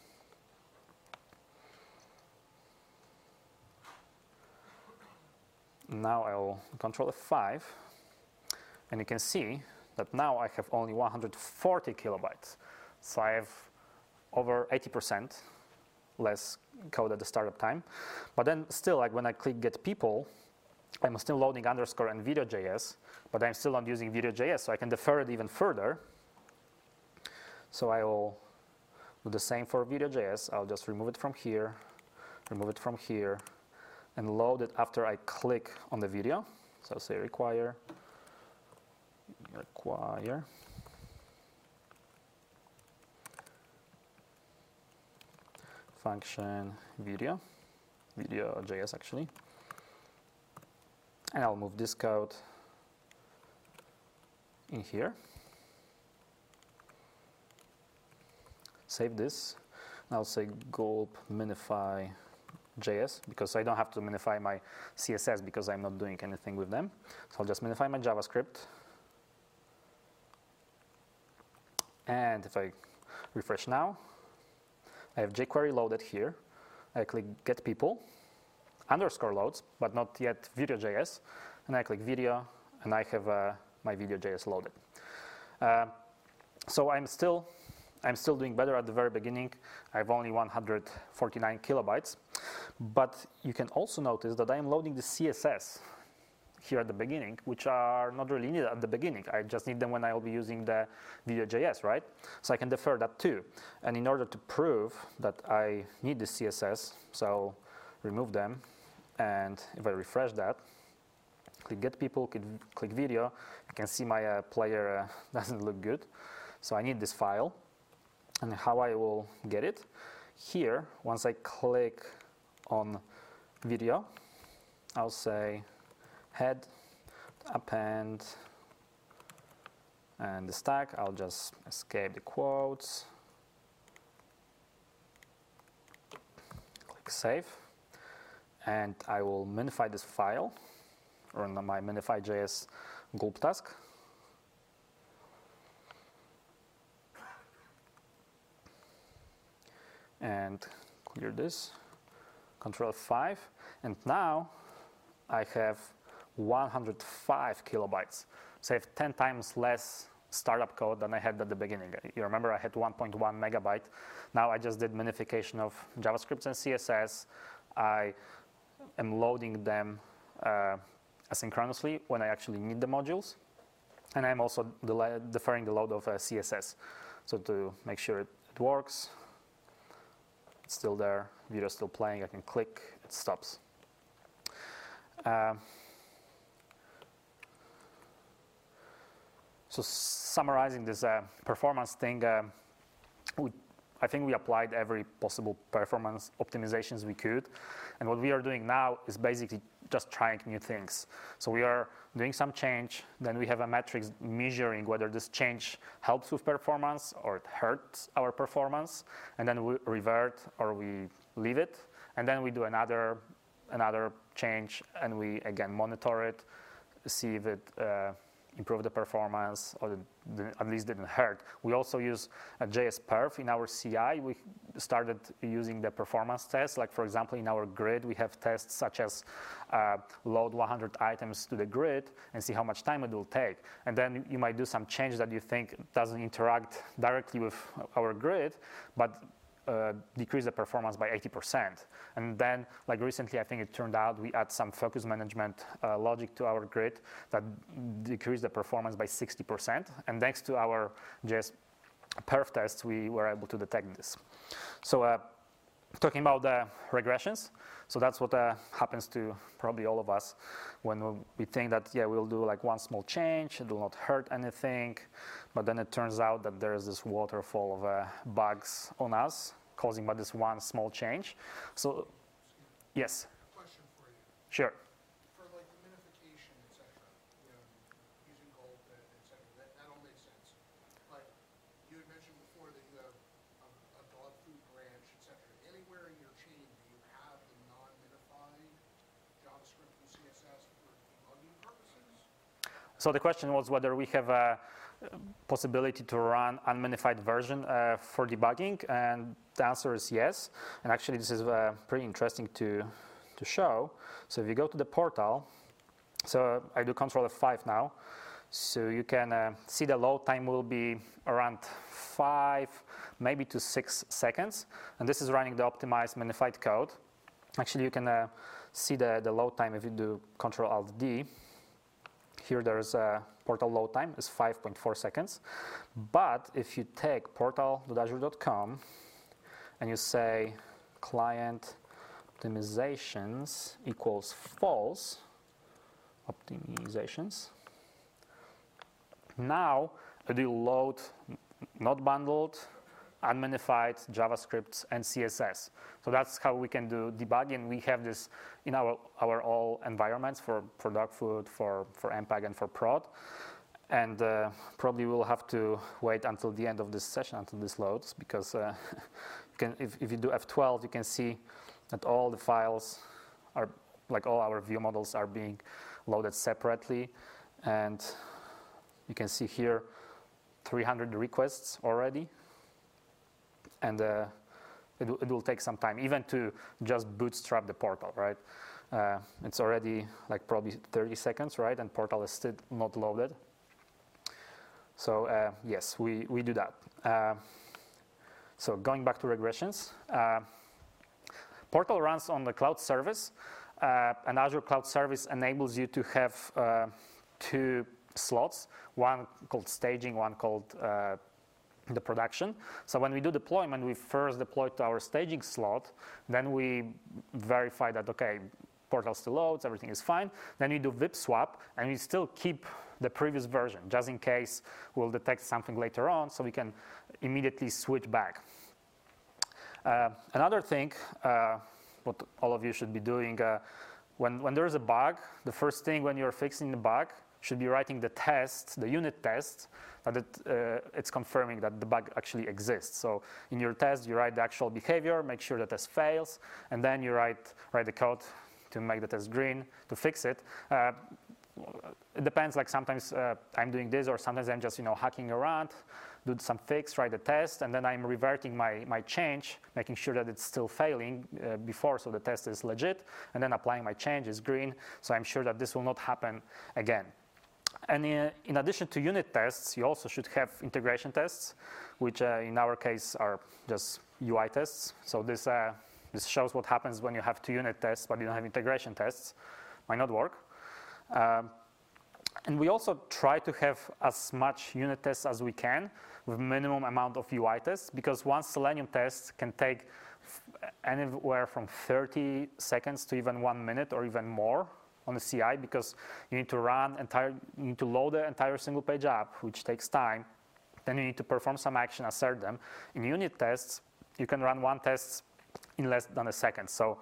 Now I'll Control F5, and you can see that now I have only 140 kilobytes. So I have over 80% less code at the startup time. But then still, like when I click get people, I'm still loading underscore and video.js, but I'm still not using video.js, so I can defer it even further. So I will do the same for video.js. I'll just remove it from here, and load it after I click on the video. So I'll say require, function video.js actually. And I'll move this code in here. Save this. And I'll say gulp minify JS, because I don't have to minify my CSS because I'm not doing anything with them. So I'll just minify my JavaScript. And if I refresh now, I have jQuery loaded here. I click get people, underscore loads, but not yet video.js. And I click video, and I have my video.js loaded. So I'm still doing better at the very beginning. I have only 149 kilobytes. But you can also notice that I am loading the CSS here at the beginning, which are not really needed at the beginning. I just need them when I will be using the video.js, right? So I can defer that too. And in order to prove that I need the CSS, so I'll remove them. And if I refresh that, click get people, click video, you can see my player doesn't look good. So I need this file. And how I will get it? Here, once I click on video, I'll say head, append, and the stack. I'll just escape the quotes. Click save. And I will minify this file, run my minify.js gulp task. And clear this, Control F5, and now I have 105 kilobytes. So I have 10 times less startup code than I had at the beginning. You remember I had 1.1 megabyte. Now I just did minification of JavaScript and CSS. I am loading them asynchronously when I actually need the modules. And I'm also deferring the load of CSS. So to make sure it works, it's still there, video is still playing, I can click, it stops. So summarizing this performance thing, I think we applied every possible performance optimizations we could. And what we are doing now is basically just trying new things. So we are doing some change, then we have a metrics measuring whether this change helps with performance or it hurts our performance, and then we revert or we leave it, and then we do another change, and we again monitor it, see if it improve the performance or at least didn't hurt. We also use a JS perf in our CI. We started using the performance tests. Like for example, in our grid, we have tests such as load 100 items to the grid and see how much time it will take. And then you might do some change that you think doesn't interact directly with our grid, but decrease the performance by 80%. And then, like recently, I think it turned out we add some focus management logic to our grid that decreased the performance by 60%. And thanks to our JS perf tests, we were able to detect this. So talking about the regressions. So that's what happens to probably all of us when we think that, yeah, we'll do like one small change, it will not hurt anything, but then it turns out that there's this waterfall of bugs on us causing by this one small change. So, yes? Question for you. Sure. For like the minification, et cetera, you know, using gold, et cetera, that all makes sense. But you had mentioned before that you have a dog food branch, et cetera. Anywhere in your chain, do you have the non-minified JavaScript and CSS for debugging purposes? So the question was whether we have a possibility to run unminified version for debugging, and the answer is yes. And actually, this is pretty interesting to show. So if you go to the portal, so I do Control F5 now, so you can see the load time will be around 5, maybe to 6 seconds, and this is running the optimized minified code. Actually, you can see the load time if you do Control Alt D. Here there's a portal load time is 5.4 seconds. But if you take portal.azure.com and you say client optimizations equals false, optimizations, now it will load not bundled, unminified JavaScript and CSS. So that's how we can do debugging. We have this in our all environments for dog food, for MPAG, and for prod. And probably we'll have to wait until the end of this session until this loads, because if you do F12, you can see that all the files are, like all our view models are being loaded separately. And you can see here 300 requests already. And it will take some time, even to just bootstrap the portal, right? It's already like probably 30 seconds, right? And portal is still not loaded. So yes, we do that. So going back to regressions, portal runs on the cloud service, and Azure Cloud Service enables you to have 2 slots, one called staging, one called the production. So when we do deployment, we first deploy to our staging slot, then we verify that, okay, portal still loads, everything is fine. Then we do VIP swap, and we still keep the previous version, just in case we'll detect something later on, so we can immediately switch back. Another thing, what all of you should be doing, when there is a bug, the first thing when you're fixing the bug should be writing the test, the unit test, that it's confirming that the bug actually exists. So in your test, you write the actual behavior, make sure the test fails, and then you write the code to make the test green to fix it. It depends. Like sometimes I'm doing this, or sometimes I'm just hacking around, do some fix, write the test, and then I'm reverting my change, making sure that it's still failing before, so the test is legit, and then applying my change is green, so I'm sure that this will not happen again. And in addition to unit tests, you also should have integration tests, which in our case are just UI tests. So this shows what happens when you have 2 unit tests, but you don't have integration tests. Might not work. And we also try to have as much unit tests as we can with minimum amount of UI tests, because one Selenium test can take anywhere from 30 seconds to even 1 minute or even more on the CI, because you need to load the entire single page app, which takes time. Then you need to perform some action, assert them. In unit tests, you can run one test in less than a second. So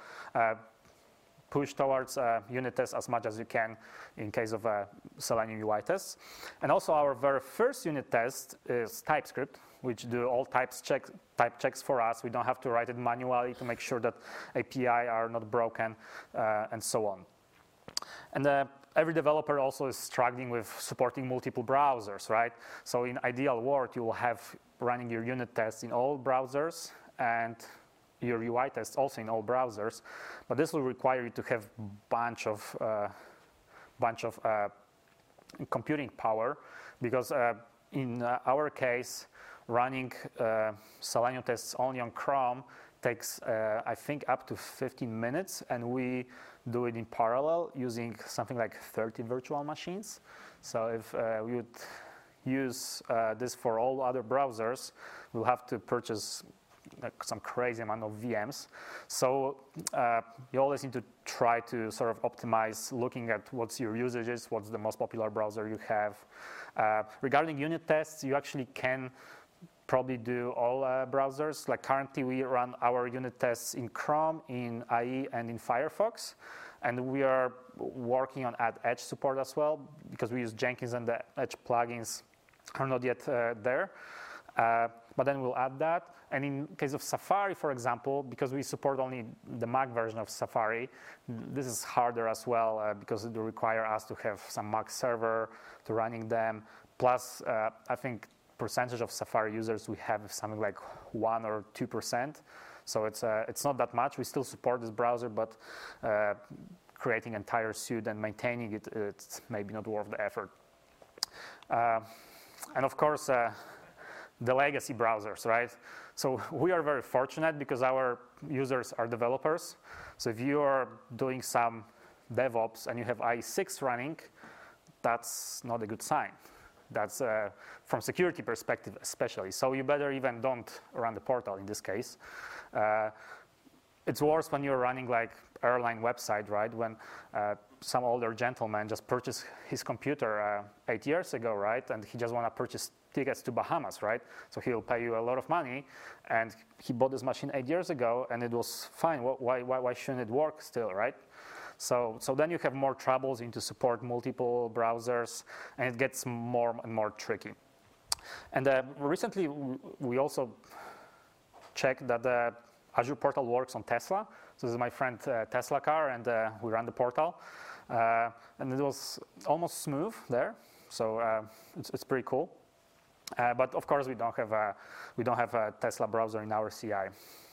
push towards unit tests as much as you can in case of Selenium UI tests. And also our very first unit test is TypeScript, which do all type checks for us. We don't have to write it manually to make sure that API are not broken and so on. And every developer also is struggling with supporting multiple browsers, right? So in ideal world, you will have running your unit tests in all browsers and your UI tests also in all browsers. But this will require you to have bunch of computing power, because in our case, running Selenium tests only on Chrome takes, I think, up to 15 minutes, and we do it in parallel using something like 30 virtual machines. So if we would use this for all other browsers, we'll have to purchase some crazy amount of VMs. So you always need to try to sort of optimize, looking at what's your usages, what's the most popular browser you have. Regarding unit tests, you actually can probably do all browsers. Like currently we run our unit tests in Chrome, in IE, and in Firefox. And we are working on add Edge support as well, because we use Jenkins and the Edge plugins are not yet there. But then we'll add that. And in case of Safari, for example, because we support only the Mac version of Safari, this is harder as well because it will require us to have some Mac server to running them. Plus, I think percentage of Safari users we have is something like 1 or 2%. So it's not that much. We still support this browser, but creating entire suite and maintaining it, it's maybe not worth the effort. And of course, the legacy browsers, right? So we are very fortunate because our users are developers. So if you are doing some DevOps and you have IE6 running, that's not a good sign. That's from security perspective especially. So you better even don't run the portal in this case. It's worse when you're running like airline website, right? When some older gentleman just purchased his computer 8 years ago, right? And he just want to purchase tickets to Bahamas, right? So he'll pay you a lot of money, and he bought this machine 8 years ago, and it was fine. Why shouldn't it work still, right? So then you have more troubles into support multiple browsers, and it gets more and more tricky. And recently, we also checked that the Azure portal works on Tesla. So this is my friend Tesla car, and we ran the portal. And it was almost smooth there, so it's pretty cool. But of course, we don't have a Tesla browser in our CI.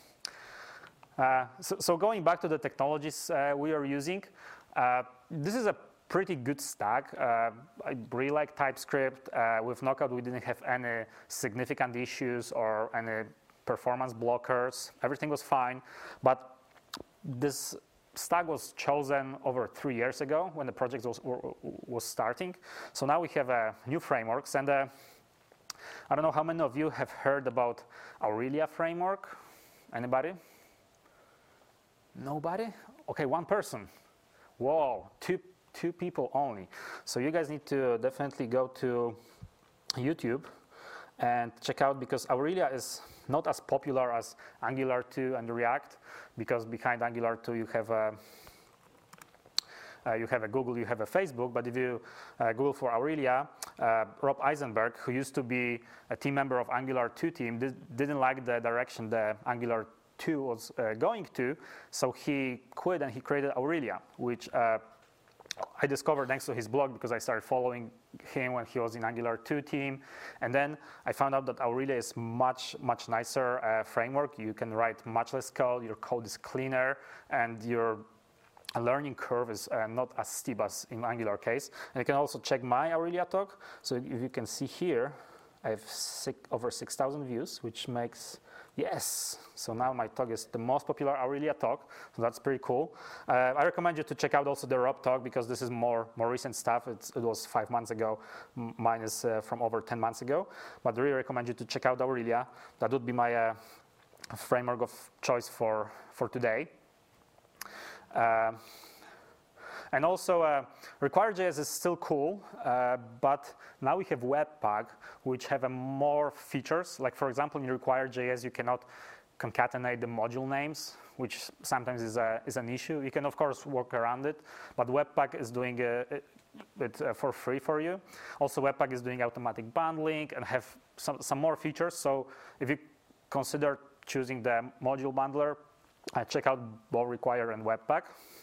So going back to the technologies we are using, this is a pretty good stack. I really like TypeScript. With Knockout, we didn't have any significant issues or any performance blockers. Everything was fine. But this stack was chosen over 3 years ago when the project was starting. So now we have new frameworks. And I don't know how many of you have heard about Aurelia framework. Anybody? Nobody? Okay, one person. Whoa, two people only. So you guys need to definitely go to YouTube and check out, because Aurelia is not as popular as Angular 2 and React, because behind Angular 2 you have a Google, you have a Facebook. But if you Google for Aurelia, Rob Eisenberg, who used to be a team member of Angular 2 team, didn't like the direction the Angular 2 was going to, so he quit and he created Aurelia, which I discovered thanks to his blog, because I started following him when he was in Angular 2 team. And then I found out that Aurelia is much nicer framework. You can write much less code, your code is cleaner, and your learning curve is not as steep as in Angular case. And you can also check my Aurelia talk. So if you can see here, I have over 6,000 views, which makes, yes. So now my talk is the most popular Aurelia talk. So that's pretty cool. I recommend you to check out also the Rob talk, because this is more recent stuff. It was 5 months ago. Mine is from over 10 months ago. But I really recommend you to check out Aurelia. That would be my framework of choice for today. And also, Require.js is still cool, but now we have Webpack, which have more features. Like, for example, in Require.js, you cannot concatenate the module names, which sometimes is an issue. You can, of course, work around it, but Webpack is doing it for free for you. Also, Webpack is doing automatic bundling and have some more features. So if you consider choosing the module bundler, check out both Require and Webpack.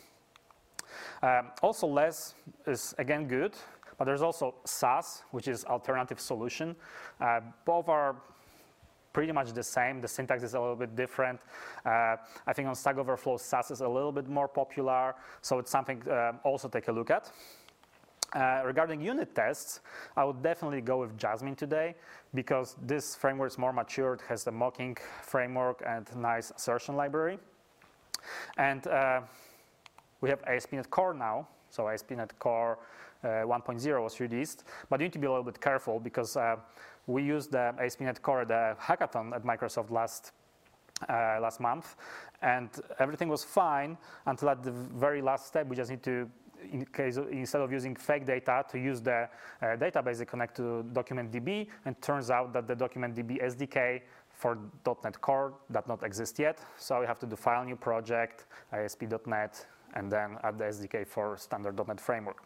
Also, Less is again good, but there's also Sass, which is alternative solution. Both are pretty much the same. The syntax is a little bit different. I think on Stack Overflow, Sass is a little bit more popular, so it's something also take a look at. Regarding unit tests, I would definitely go with Jasmine today, because this framework is more mature. It has the mocking framework and nice assertion library. And we have ASP.NET Core now, so ASP.NET Core 1.0 was released, but you need to be a little bit careful, because we used the ASP.NET Core at the hackathon at Microsoft last last month, and everything was fine until at the very last step we just need to, instead of using fake data, to use the database that connect to DocumentDB, and turns out that the DocumentDB SDK for .NET Core does not exist yet, so we have to do file new project, ASP.NET, and then add the SDK for standard .NET framework.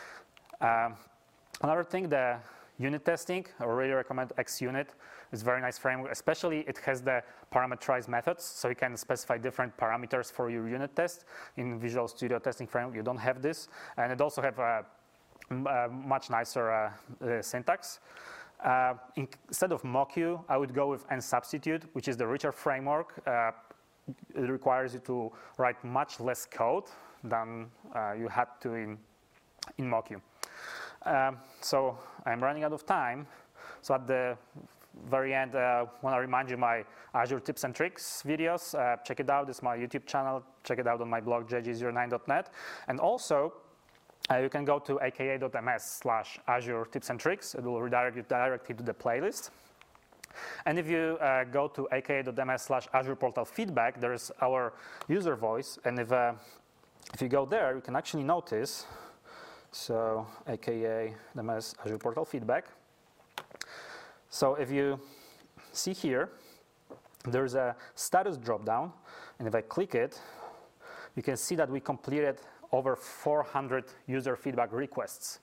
Another thing, the unit testing, I really recommend XUnit. It's a very nice framework, especially it has the parameterized methods, so you can specify different parameters for your unit test. In Visual Studio Testing Framework, you don't have this, and it also have a much nicer syntax. Instead of MockU, I would go with NSubstitute, which is the richer framework. It requires you to write much less code than you had to in MockU. So I'm running out of time. So at the very end, I want to remind you my Azure tips and tricks videos. Check it out. It's my YouTube channel. Check it out on my blog, jg09.net. And also, you can go to aka.ms/Azure tips and tricks. It will redirect you directly to the playlist. And if you go to aka.ms/Azure portal feedback, there's our user voice. And if you go there, you can actually notice, so aka.ms Azure portal feedback. So if you see here, there's a status dropdown, and if I click it, you can see that we completed over 400 user feedback requests.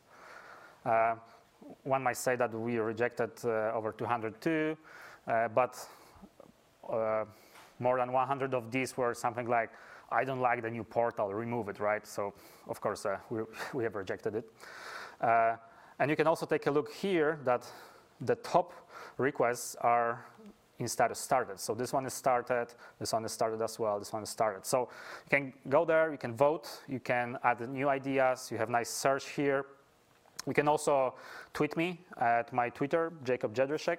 One might say that we rejected over 202, but more than 100 of these were something like, I don't like the new portal, remove it, right? So, of course, we have rejected it. And you can also take a look here that the top requests are in status started. So this one is started, this one is started as well, this one is started. So you can go there, you can vote, you can add new ideas, you have nice search here. You can also tweet me at my Twitter, Jakub Jedrzejczyk,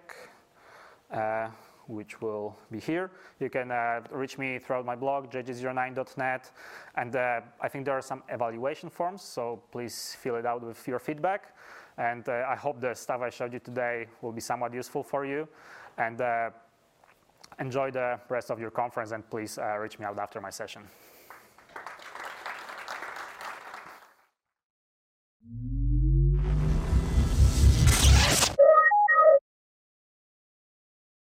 which will be here. You can reach me throughout my blog, jg09.net, and I think there are some evaluation forms, so please fill it out with your feedback. And I hope the stuff I showed you today will be somewhat useful for you. And enjoy the rest of your conference, and please reach me out after my session.